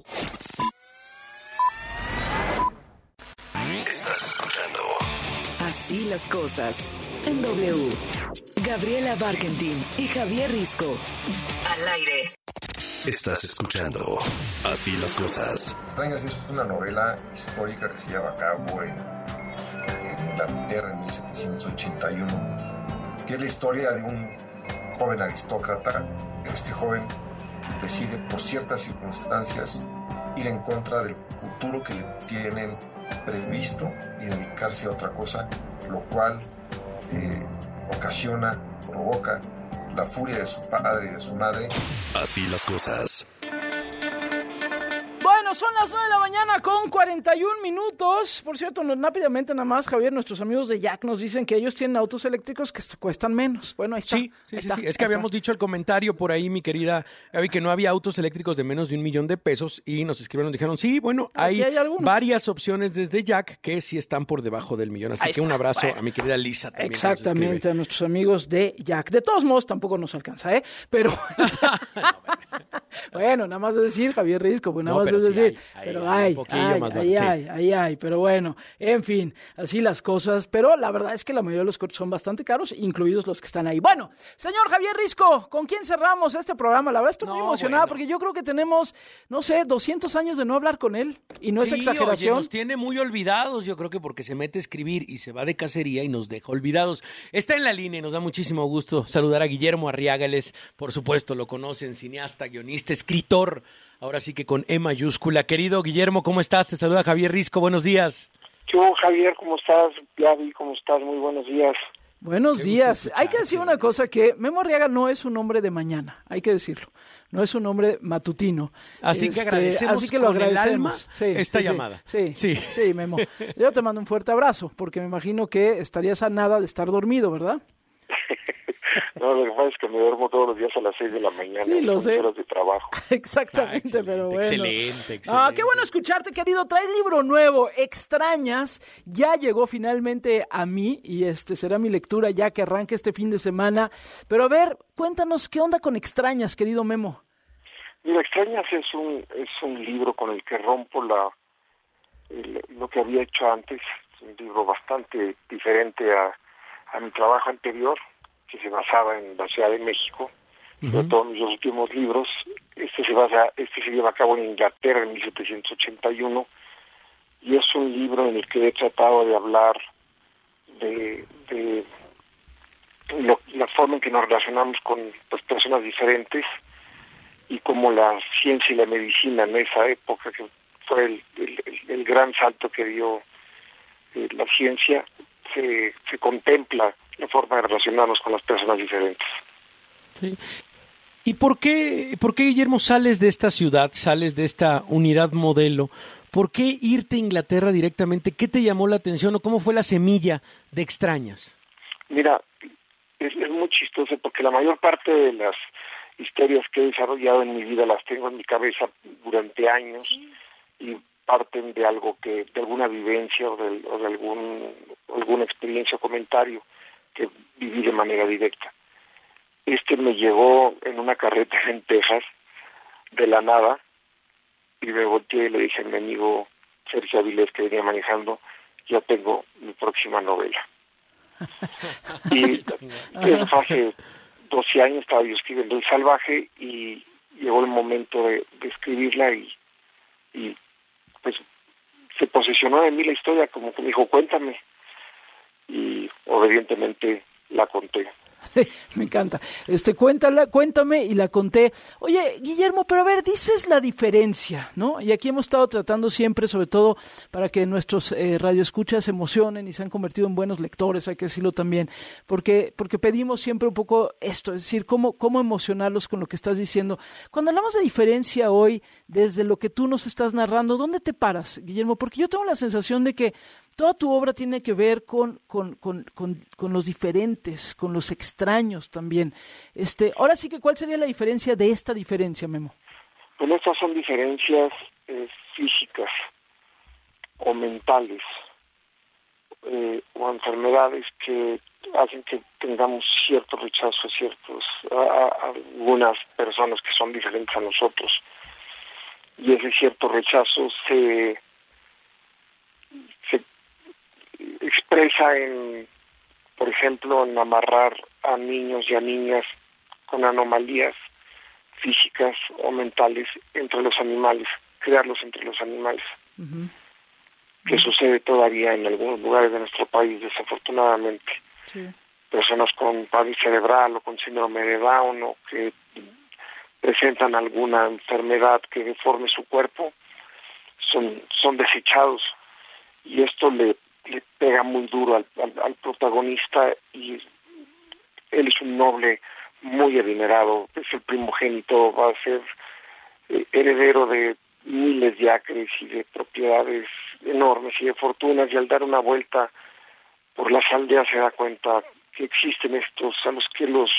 Estás escuchando Así las cosas en W. Gabriela Barkentin y Javier Risco. Al aire. Estás escuchando Así las cosas. Extrañas es una novela histórica que se lleva a cabo en, en Inglaterra en mil setecientos ochenta y uno, que es la historia de un joven aristócrata. Este joven decide por ciertas circunstancias ir en contra del futuro que le tienen previsto y dedicarse a otra cosa, lo cual eh, ocasiona, provoca la furia de su padre y de su madre. Así las cosas. Bueno, Bueno, son las nueve de la mañana con cuarenta y un minutos. Por cierto, no, rápidamente nada más, Javier, nuestros amigos de Jack nos dicen que ellos tienen autos eléctricos que cuestan menos. Bueno, ahí está. Sí, sí, ahí sí, está, sí. Es que habíamos está. dicho el comentario por ahí, mi querida Gaby, que no había autos eléctricos de menos de un millón de pesos y nos escribieron, nos dijeron, sí, bueno, hay, hay varias opciones desde Jack que sí están por debajo del millón. Así ahí que está. un abrazo Bueno, a mi querida Lisa también. Exactamente, a nuestros amigos de Jack. De todos modos, tampoco nos alcanza, ¿eh? Pero, bueno, nada más de decir, Javier Risco, pues nada No, más pero de sí decir, hay, hay, pero hay hay, un poquillo hay, más ahí bajo, hay, sí. ahí hay, pero bueno, en fin, así las cosas. Pero la verdad es que la mayoría de los coches son bastante caros, incluidos los que están ahí. Bueno, señor Javier Risco, ¿con quién cerramos este programa? La verdad estoy muy No, emocionada bueno. porque yo creo que tenemos, no sé, doscientos años de no hablar con él y no Sí, es oye, exageración. nos tiene muy olvidados, yo creo que porque se mete a escribir y se va de cacería y nos deja olvidados. Está en la línea y nos da muchísimo gusto saludar a Guillermo Arriaga. Él es, por supuesto, lo conocen, cineasta, guionista, escritor, ahora sí que con E mayúscula. Querido Guillermo, ¿cómo estás? Te saluda Javier Risco, buenos días. ¿Qué hubo, Javier? ¿Cómo estás? Gaby, ¿cómo estás? Muy buenos días. Buenos días. Hay que decir una cosa, que Memo Arriaga no es un hombre de mañana, hay que decirlo. No es un hombre matutino. Así que agradecemos así que lo con el algradecemos. alma Sí, esta sí, llamada. Sí, Sí. sí, sí, Memo. Yo te mando un fuerte abrazo, porque me imagino que estarías a nada de estar dormido, ¿verdad? No, lo que pasa es que me duermo todos los días a las seis de la mañana. Sí, lo son sé. horas de trabajo. Exactamente, Ah, pero bueno. excelente, excelente. Ah, qué bueno escucharte, querido. Traes libro nuevo, Extrañas. Ya llegó finalmente a mí y este será mi lectura ya que arranque este fin de semana. Pero a ver, cuéntanos, ¿qué onda con Extrañas, querido Memo? Mira, Extrañas es un es un libro con el que rompo la el- lo que había hecho antes. Es un libro bastante diferente a, a mi trabajo anterior, que se basaba en la Ciudad de México. Sobre todo en mis últimos libros. Este se basa, este se lleva a cabo en Inglaterra en mil setecientos ochenta y uno y es un libro en el que he tratado de hablar de, de lo- la forma en que nos relacionamos con pues, personas diferentes y cómo la ciencia y la medicina en esa época, que fue el, el, el- el gran salto que dio eh, la ciencia, se, se contempla la forma de relacionarnos con las personas diferentes. Sí. ¿Y por qué, por qué, Guillermo, sales de esta ciudad, sales de esta unidad modelo? ¿Por qué irte a Inglaterra directamente? ¿Qué te llamó la atención o cómo fue la semilla de Extrañas? Mira, es, es muy chistoso porque la mayor parte de las historias que he desarrollado en mi vida las tengo en mi cabeza durante años y parten de algo que, de alguna vivencia o de, o de algún, alguna experiencia o comentario que viví de manera directa. Este me llegó en una carretera en Texas, de la nada, y me volteé y le dije a mi amigo Sergio Avilés, que venía manejando, yo tengo mi próxima novela. Y eso fue hace doce años, estaba yo escribiendo El Salvaje, y llegó el momento de, de escribirla, y, y pues se posesionó de mí la historia, como que me dijo, cuéntame, y obedientemente la conté. Me encanta. Este, cuéntala, cuéntame y la conté. Oye, Guillermo, pero a ver, dices la diferencia, ¿no? Y aquí hemos estado tratando siempre, sobre todo para que nuestros eh, radioescuchas se emocionen y se han convertido en buenos lectores, hay que decirlo también, porque porque pedimos siempre un poco esto, es decir, cómo cómo emocionarlos con lo que estás diciendo. Cuando hablamos de diferencia hoy, desde lo que tú nos estás narrando, ¿dónde te paras, Guillermo? Porque yo tengo la sensación de que toda tu obra tiene que ver con, con, con, con, con los diferentes, con los extraños también. Este, ahora sí que, ¿cuál sería la diferencia de esta diferencia, Memo? Bueno, estas son diferencias eh, físicas o mentales eh, o enfermedades que hacen que tengamos cierto rechazo a ciertos a, a algunas personas que son diferentes a nosotros, y ese cierto rechazo se se expresa en, por ejemplo, en amarrar a niños y a niñas con anomalías físicas o mentales entre los animales, crearlos entre los animales, Uh-huh. que sucede todavía en algunos lugares de nuestro país, desafortunadamente. Sí. Personas con parálisis cerebral o con síndrome de Down o que presentan alguna enfermedad que deforme su cuerpo, son, son desechados, y esto le, le pega muy duro al, al, al protagonista, y él es un noble muy adinerado, es el primogénito, va a ser eh, heredero de, miles de acres y de propiedades enormes y de fortunas, y al dar una vuelta por las aldeas se da cuenta que existen estos, a los que los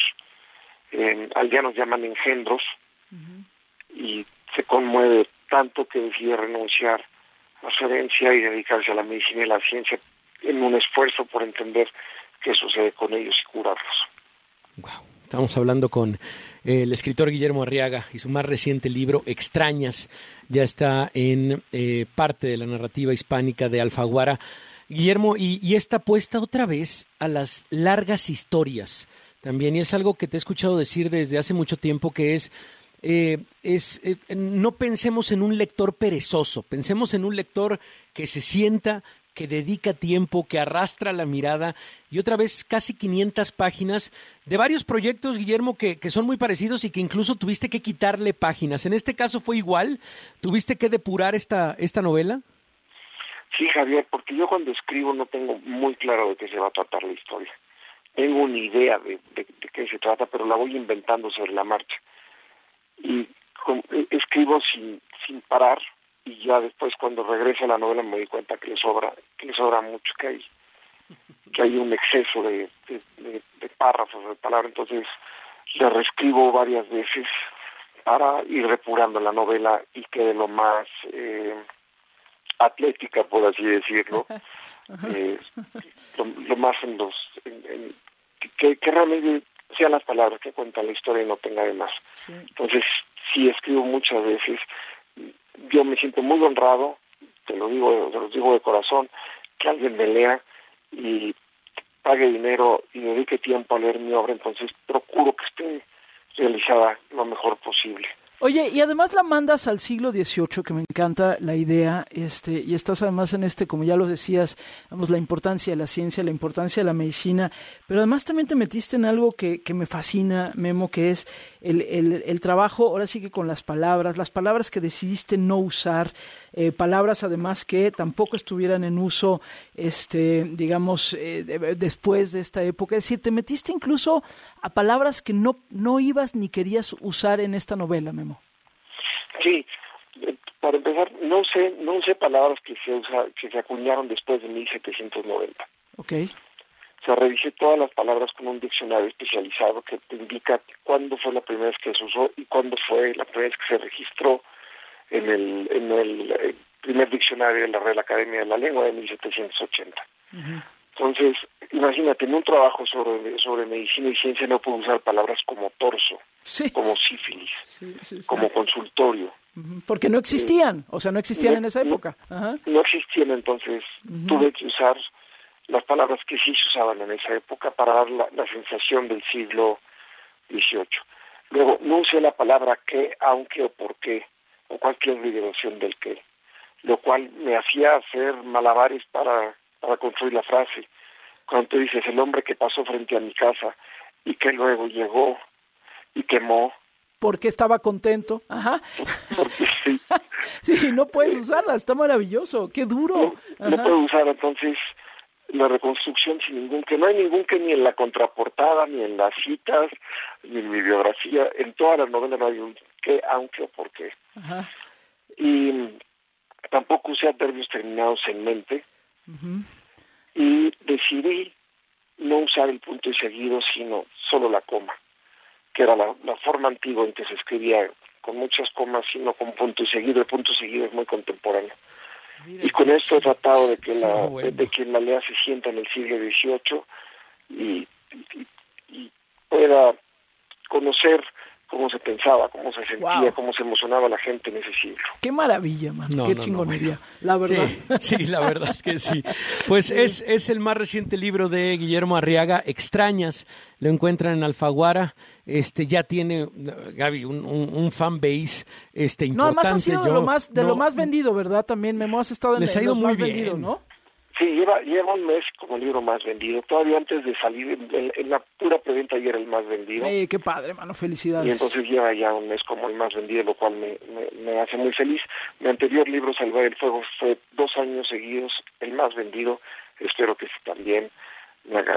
eh, aldeanos llaman engendros, uh-huh. y se conmueve tanto que decide renunciar a su herencia y dedicarse a la medicina y la ciencia en un esfuerzo por entender qué sucede con ellos y curarlos. Wow. Estamos hablando con eh, el escritor Guillermo Arriaga y su más reciente libro, Extrañas, ya está en eh, parte de la narrativa hispánica de Alfaguara. Guillermo, y, y esta apuesta otra vez a las largas historias también, y es algo que te he escuchado decir desde hace mucho tiempo, que es, eh, es eh, no pensemos en un lector perezoso, pensemos en un lector que se sienta, que dedica tiempo, que arrastra la mirada, y otra vez casi quinientas páginas de varios proyectos, Guillermo, que, que son muy parecidos y que incluso tuviste que quitarle páginas. ¿En este caso fue igual? ¿Tuviste que depurar esta, esta novela? Sí, Javier, porque yo cuando escribo no tengo muy claro de qué se va a tratar la historia. Tengo una idea de, de, de qué se trata, pero la voy inventando sobre la marcha. Y con, escribo sin, sin parar, y ya después cuando regrese a la novela me doy cuenta que le sobra, que le sobra mucho, que hay, que hay un exceso de, de, de, de párrafos, de palabras. Entonces la reescribo varias veces para ir depurando la novela y quede lo más eh, atlética, por así decirlo, eh, lo, lo más en los en, en, que, que realmente sean las palabras que cuentan la historia y no tenga de más. Sí. Entonces sí escribo muchas veces. Yo me siento muy honrado, te lo digo, te lo digo de corazón, que alguien me lea y pague dinero y dedique tiempo a leer mi obra. Entonces procuro que esté realizada lo mejor posible. Oye, y además la mandas al siglo dieciocho, que me encanta la idea, este, y estás además en este, como ya lo decías, vamos, la importancia de la ciencia, la importancia de la medicina, pero además también te metiste en algo que, que me fascina, Memo, que es el, el, el trabajo, ahora sí que con las palabras, las palabras que decidiste no usar, eh, palabras además que tampoco estuvieran en uso, este, digamos, eh, de, después de esta época, es decir, te metiste incluso a palabras que no, no ibas ni querías usar en esta novela, Memo. Sí, para empezar, no sé, no sé palabras que se usa, que se acuñaron después de mil setecientos noventa. Okay. O sea, revisé todas las palabras con un diccionario especializado que te indica cuándo fue la primera vez que se usó y cuándo fue la primera vez que se registró en el, en el, el primer diccionario de la Real Academia de la Lengua de mil setecientos ochenta. Uh-huh. Entonces, imagínate, en un trabajo sobre, sobre medicina y ciencia no puedo usar palabras como torso, sí. como sífilis, sí, sí, sí. como consultorio. Uh-huh. Porque no existían, eh, o sea, no existían no, en esa época. Ajá. No existían, entonces uh-huh. tuve que usar las palabras que sí se usaban en esa época para dar la, la sensación del siglo dieciocho. Luego, no usé la palabra que, aunque o por qué, o cualquier derivación del que, lo cual me hacía hacer malabares para... para construir la frase. Cuando tú dices el hombre que pasó frente a mi casa y que luego llegó y quemó. Porque estaba contento. Ajá. Porque sí. Sí, no puedes usarla, está maravilloso. Qué duro. No, no puedo usar entonces la reconstrucción sin ningún que. No hay ningún que ni en la contraportada, ni en las citas, ni en mi biografía. En toda la novela no hay un que, aunque o por qué. Ajá. Y tampoco usé adverbios terminados en mente. Uh-huh. Y decidí no usar el punto y seguido, sino solo la coma, que era la, la forma antigua en que se escribía con muchas comas, sino con punto y seguido. El punto y seguido es muy contemporáneo. Mira, y con esto he tratado de que la bueno. de, de que la lea se sienta en el siglo dieciocho y, y, y pueda conocer cómo se pensaba, cómo se sentía, wow. cómo se emocionaba la gente en ese siglo. Qué maravilla, man, no, qué no, chingonería, no, la verdad. Sí, sí, la verdad que sí. Pues sí. es es el más reciente libro de Guillermo Arriaga, Extrañas, lo encuentran en Alfaguara, este ya tiene, Gaby, un, un, un fan base este, importante. No, además ha sido Yo, de, lo más, de no, lo más vendido, ¿verdad? También, Memo, has estado en, les ha ido en los muy más bien. vendidos, ¿no? Sí, lleva, lleva un mes como el libro más vendido. Todavía antes de salir, en, en la pura preventa ya era el más vendido. ¡Ey, qué padre, mano! Felicidades. Y entonces lleva ya un mes como el más vendido, lo cual me, me, me hace muy feliz. Mi anterior libro, Salvar el Fuego, fue dos años seguidos el más vendido. Espero que también me hagan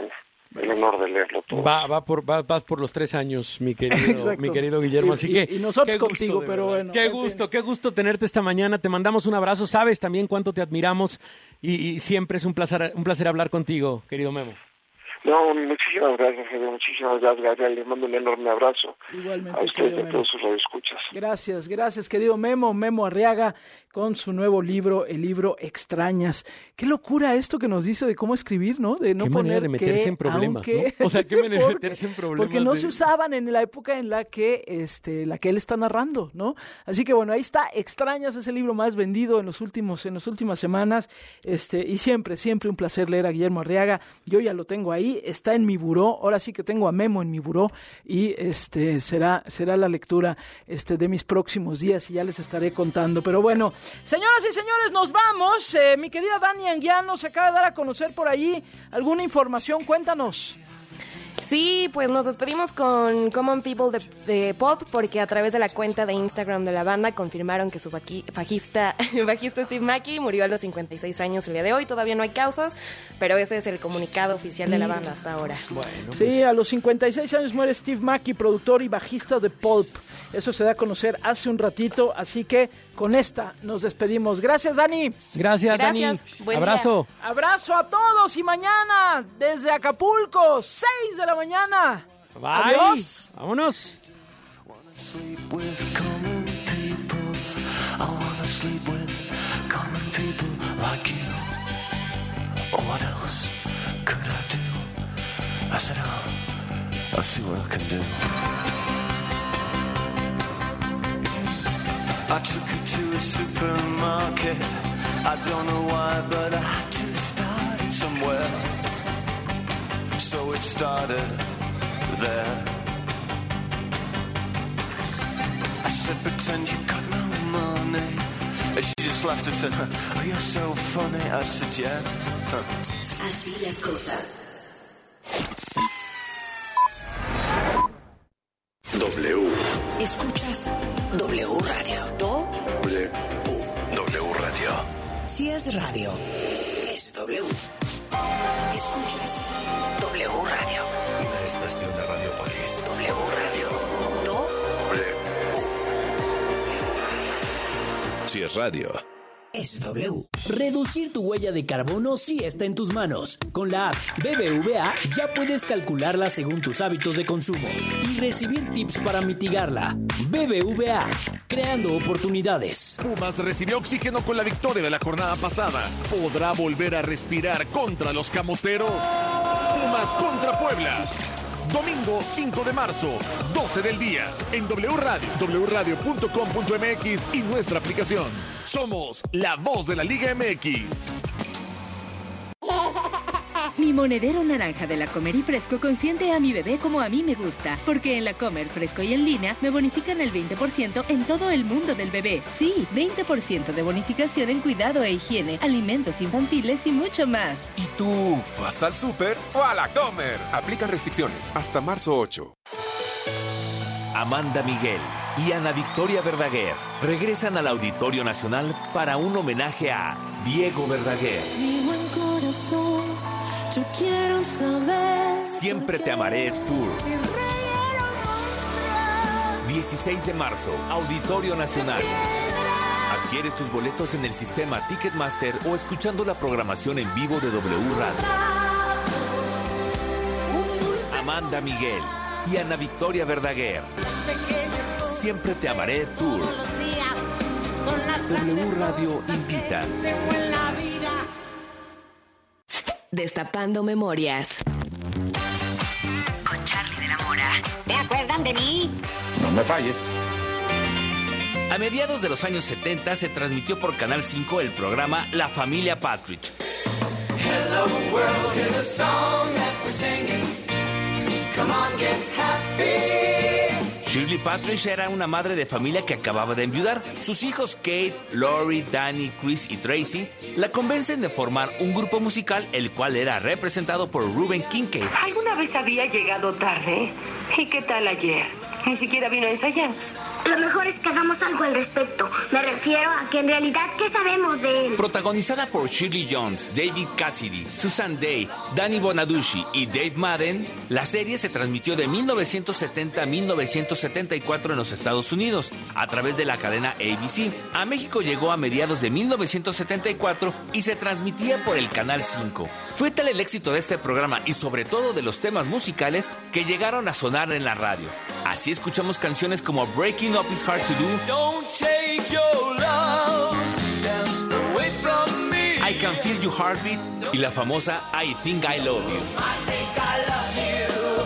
el honor de leerlo todo. Va, va por, va, vas por los tres años, mi querido, mi querido Guillermo. Así y, que y, y nosotros qué contigo, gusto, pero bueno. Qué gusto, qué gusto tenerte esta mañana. Te mandamos un abrazo. Sabes también cuánto te admiramos y, y siempre es un placer, un placer hablar contigo, querido Memo. No, muchísimas gracias, Javier, muchísimas gracias. Les mando un enorme abrazo. Igualmente, a ustedes y a todos sus radioescuchas. Gracias, gracias, querido Memo, Memo Arriaga, con su nuevo libro, el libro Extrañas. Qué locura esto que nos dice de cómo escribir, ¿no? De no qué poner manera de meterse que, en problemas, aunque, ¿no? O sea, qué manera de porque, meterse en problemas. Porque no de... se usaban en la época en la que, este, la que él está narrando, ¿no? Así que bueno, ahí está, Extrañas, es el libro más vendido en los últimos, en las últimas semanas, este, y siempre, siempre un placer leer a Guillermo Arriaga. Yo ya lo tengo ahí, está en mi buró, ahora sí que tengo a Memo en mi buró, y este será, será la lectura este, de mis próximos días, y ya les estaré contando. Pero bueno, señoras y señores, nos vamos. Eh, mi querida Dani Anguiano se acaba de dar a conocer por allí alguna información, cuéntanos. Sí, pues nos despedimos con Common People de, de Pop, porque a través de la cuenta de Instagram de la banda confirmaron que su baqui, bajista, bajista Steve Mackey murió a los cincuenta y seis años el día de hoy. Todavía no hay causas, pero ese es el comunicado oficial de la banda hasta ahora. Bueno, sí, pues... a los cincuenta y seis años muere Steve Mackey, productor y bajista de Pulp. Eso se da a conocer hace un ratito, así que con esta nos despedimos. Gracias, Dani. Gracias, Dani. Buen Abrazo. Día. Abrazo a todos y mañana desde Acapulco, seis de la mañana. Bye. Adiós. Vámonos. I took her to a supermarket. I don't know why, but I had to start it somewhere. So it started there. I said, pretend you got no money. And she just laughed and said, oh, you're so funny. I said, yeah. Huh. Así las cosas. W. Escuchas W Radio. Do. W. W Radio. Si es radio, es W. Escuchas W Radio. Una estación de Radiopolis. W Radio. Do. W. Si es radio, es W. Reducir tu huella de carbono sí está en tus manos. Con la app B B V A ya puedes calcularla según tus hábitos de consumo y recibir tips para mitigarla. B B V A, creando oportunidades. Pumas recibió oxígeno con la victoria de la jornada pasada. ¿Podrá volver a respirar contra los camoteros? Pumas contra Puebla. Domingo cinco de marzo, doce del día, en W Radio, w radio punto com punto m x y nuestra aplicación. Somos la voz de la Liga M X. Mi monedero naranja de la Comer y Fresco consiente a mi bebé como a mí me gusta, porque en la Comer, Fresco y en línea me bonifican el veinte por ciento en todo el mundo del bebé. Sí, veinte por ciento de bonificación en cuidado e higiene, alimentos infantiles y mucho más. ¿Y tú vas al súper o a la Comer? Aplican restricciones hasta marzo ocho. Amanda Miguel y Ana Victoria Verdaguer regresan al Auditorio Nacional para un homenaje a Diego Verdaguer. Mi buen corazón, yo quiero saber. Siempre te amaré Tour. dieciséis de marzo, Auditorio Nacional. Adquiere tus boletos en el sistema Ticketmaster o escuchando la programación en vivo de W Radio. Amanda Miguel y Ana Victoria Verdaguer. Siempre te amaré Tour. W Radio invita. Destapando memorias. Con Charlie de la Mora. ¿Te acuerdan de mí? No me falles. A mediados de los años setenta se transmitió por Canal cinco el programa La Familia Partridge. Hello world, here's a song that we're singing. Come on, get happy. Shirley Partridge era una madre de familia que acababa de enviudar. Sus hijos Kate, Lori, Danny, Chris y Tracy la convencen de formar un grupo musical, el cual era representado por Ruben Kincaid. ¿Alguna vez había llegado tarde? ¿Y qué tal ayer? Ni siquiera vino a ensayar. Lo mejor es que hagamos algo al respecto. Me refiero a que en realidad, ¿qué sabemos de él? Protagonizada por Shirley Jones, David Cassidy, Susan Day, Danny Bonaducci y Dave Madden, la serie se transmitió de mil novecientos setenta a mil novecientos setenta y cuatro en los Estados Unidos, a través de la cadena A B C. A México llegó a mediados de mil novecientos setenta y cuatro y se transmitía por el Canal cinco. Fue tal el éxito de este programa y sobre todo de los temas musicales que llegaron a sonar en la radio. Así escuchamos canciones como Breaking Up Is Hard to Do, Don't take your love away from me. I Can Feel Your Heartbeat y la famosa I Think I Love You. I think I love you.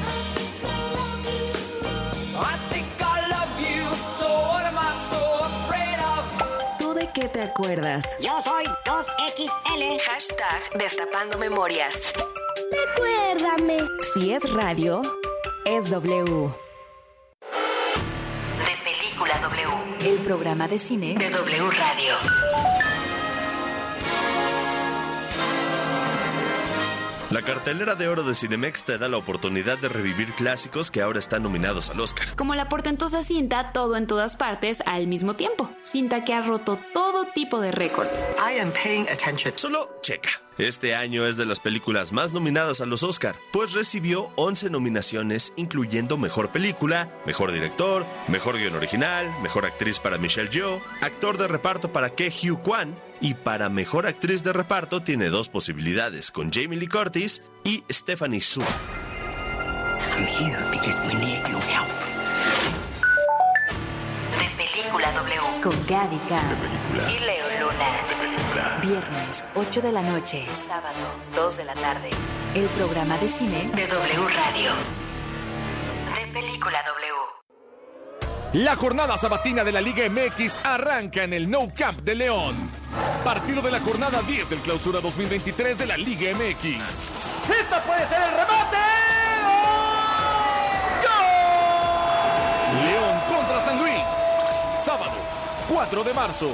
I think I love you. So what am I so afraid of? ¿Tú de qué te acuerdas? Yo soy dos X L. Hashtag Destapando Memorias. Recuérdame. Si es radio, es W. Película W, el programa de cine de W Radio. La cartelera de oro de Cinemex te da la oportunidad de revivir clásicos que ahora están nominados al Oscar. Como la portentosa cinta Todo en todas partes al mismo tiempo. Cinta que ha roto todo tipo de récords. I am paying attention. Solo checa. Este año es de las películas más nominadas a los Oscar, pues recibió once nominaciones, incluyendo Mejor Película, Mejor Director, Mejor Guión Original, Mejor Actriz para Michelle Yeoh, Actor de Reparto para Ke Huy Quan, y para Mejor Actriz de Reparto tiene dos posibilidades, con Jamie Lee Curtis y Stephanie Hsu. I'm here because we need your help. De Película W, con Gaby Khan y Leo Luna. Viernes, ocho de la noche. Sábado, dos de la tarde. El programa de cine de W Radio. De Película W. La jornada sabatina de la Liga M X arranca en el Nou Camp de León. Partido de la jornada diez del Clausura dos mil veintitrés de la Liga M X. ¡Esta puede ser el remate! ¡Gol! León contra San Luis. Sábado, cuatro de marzo.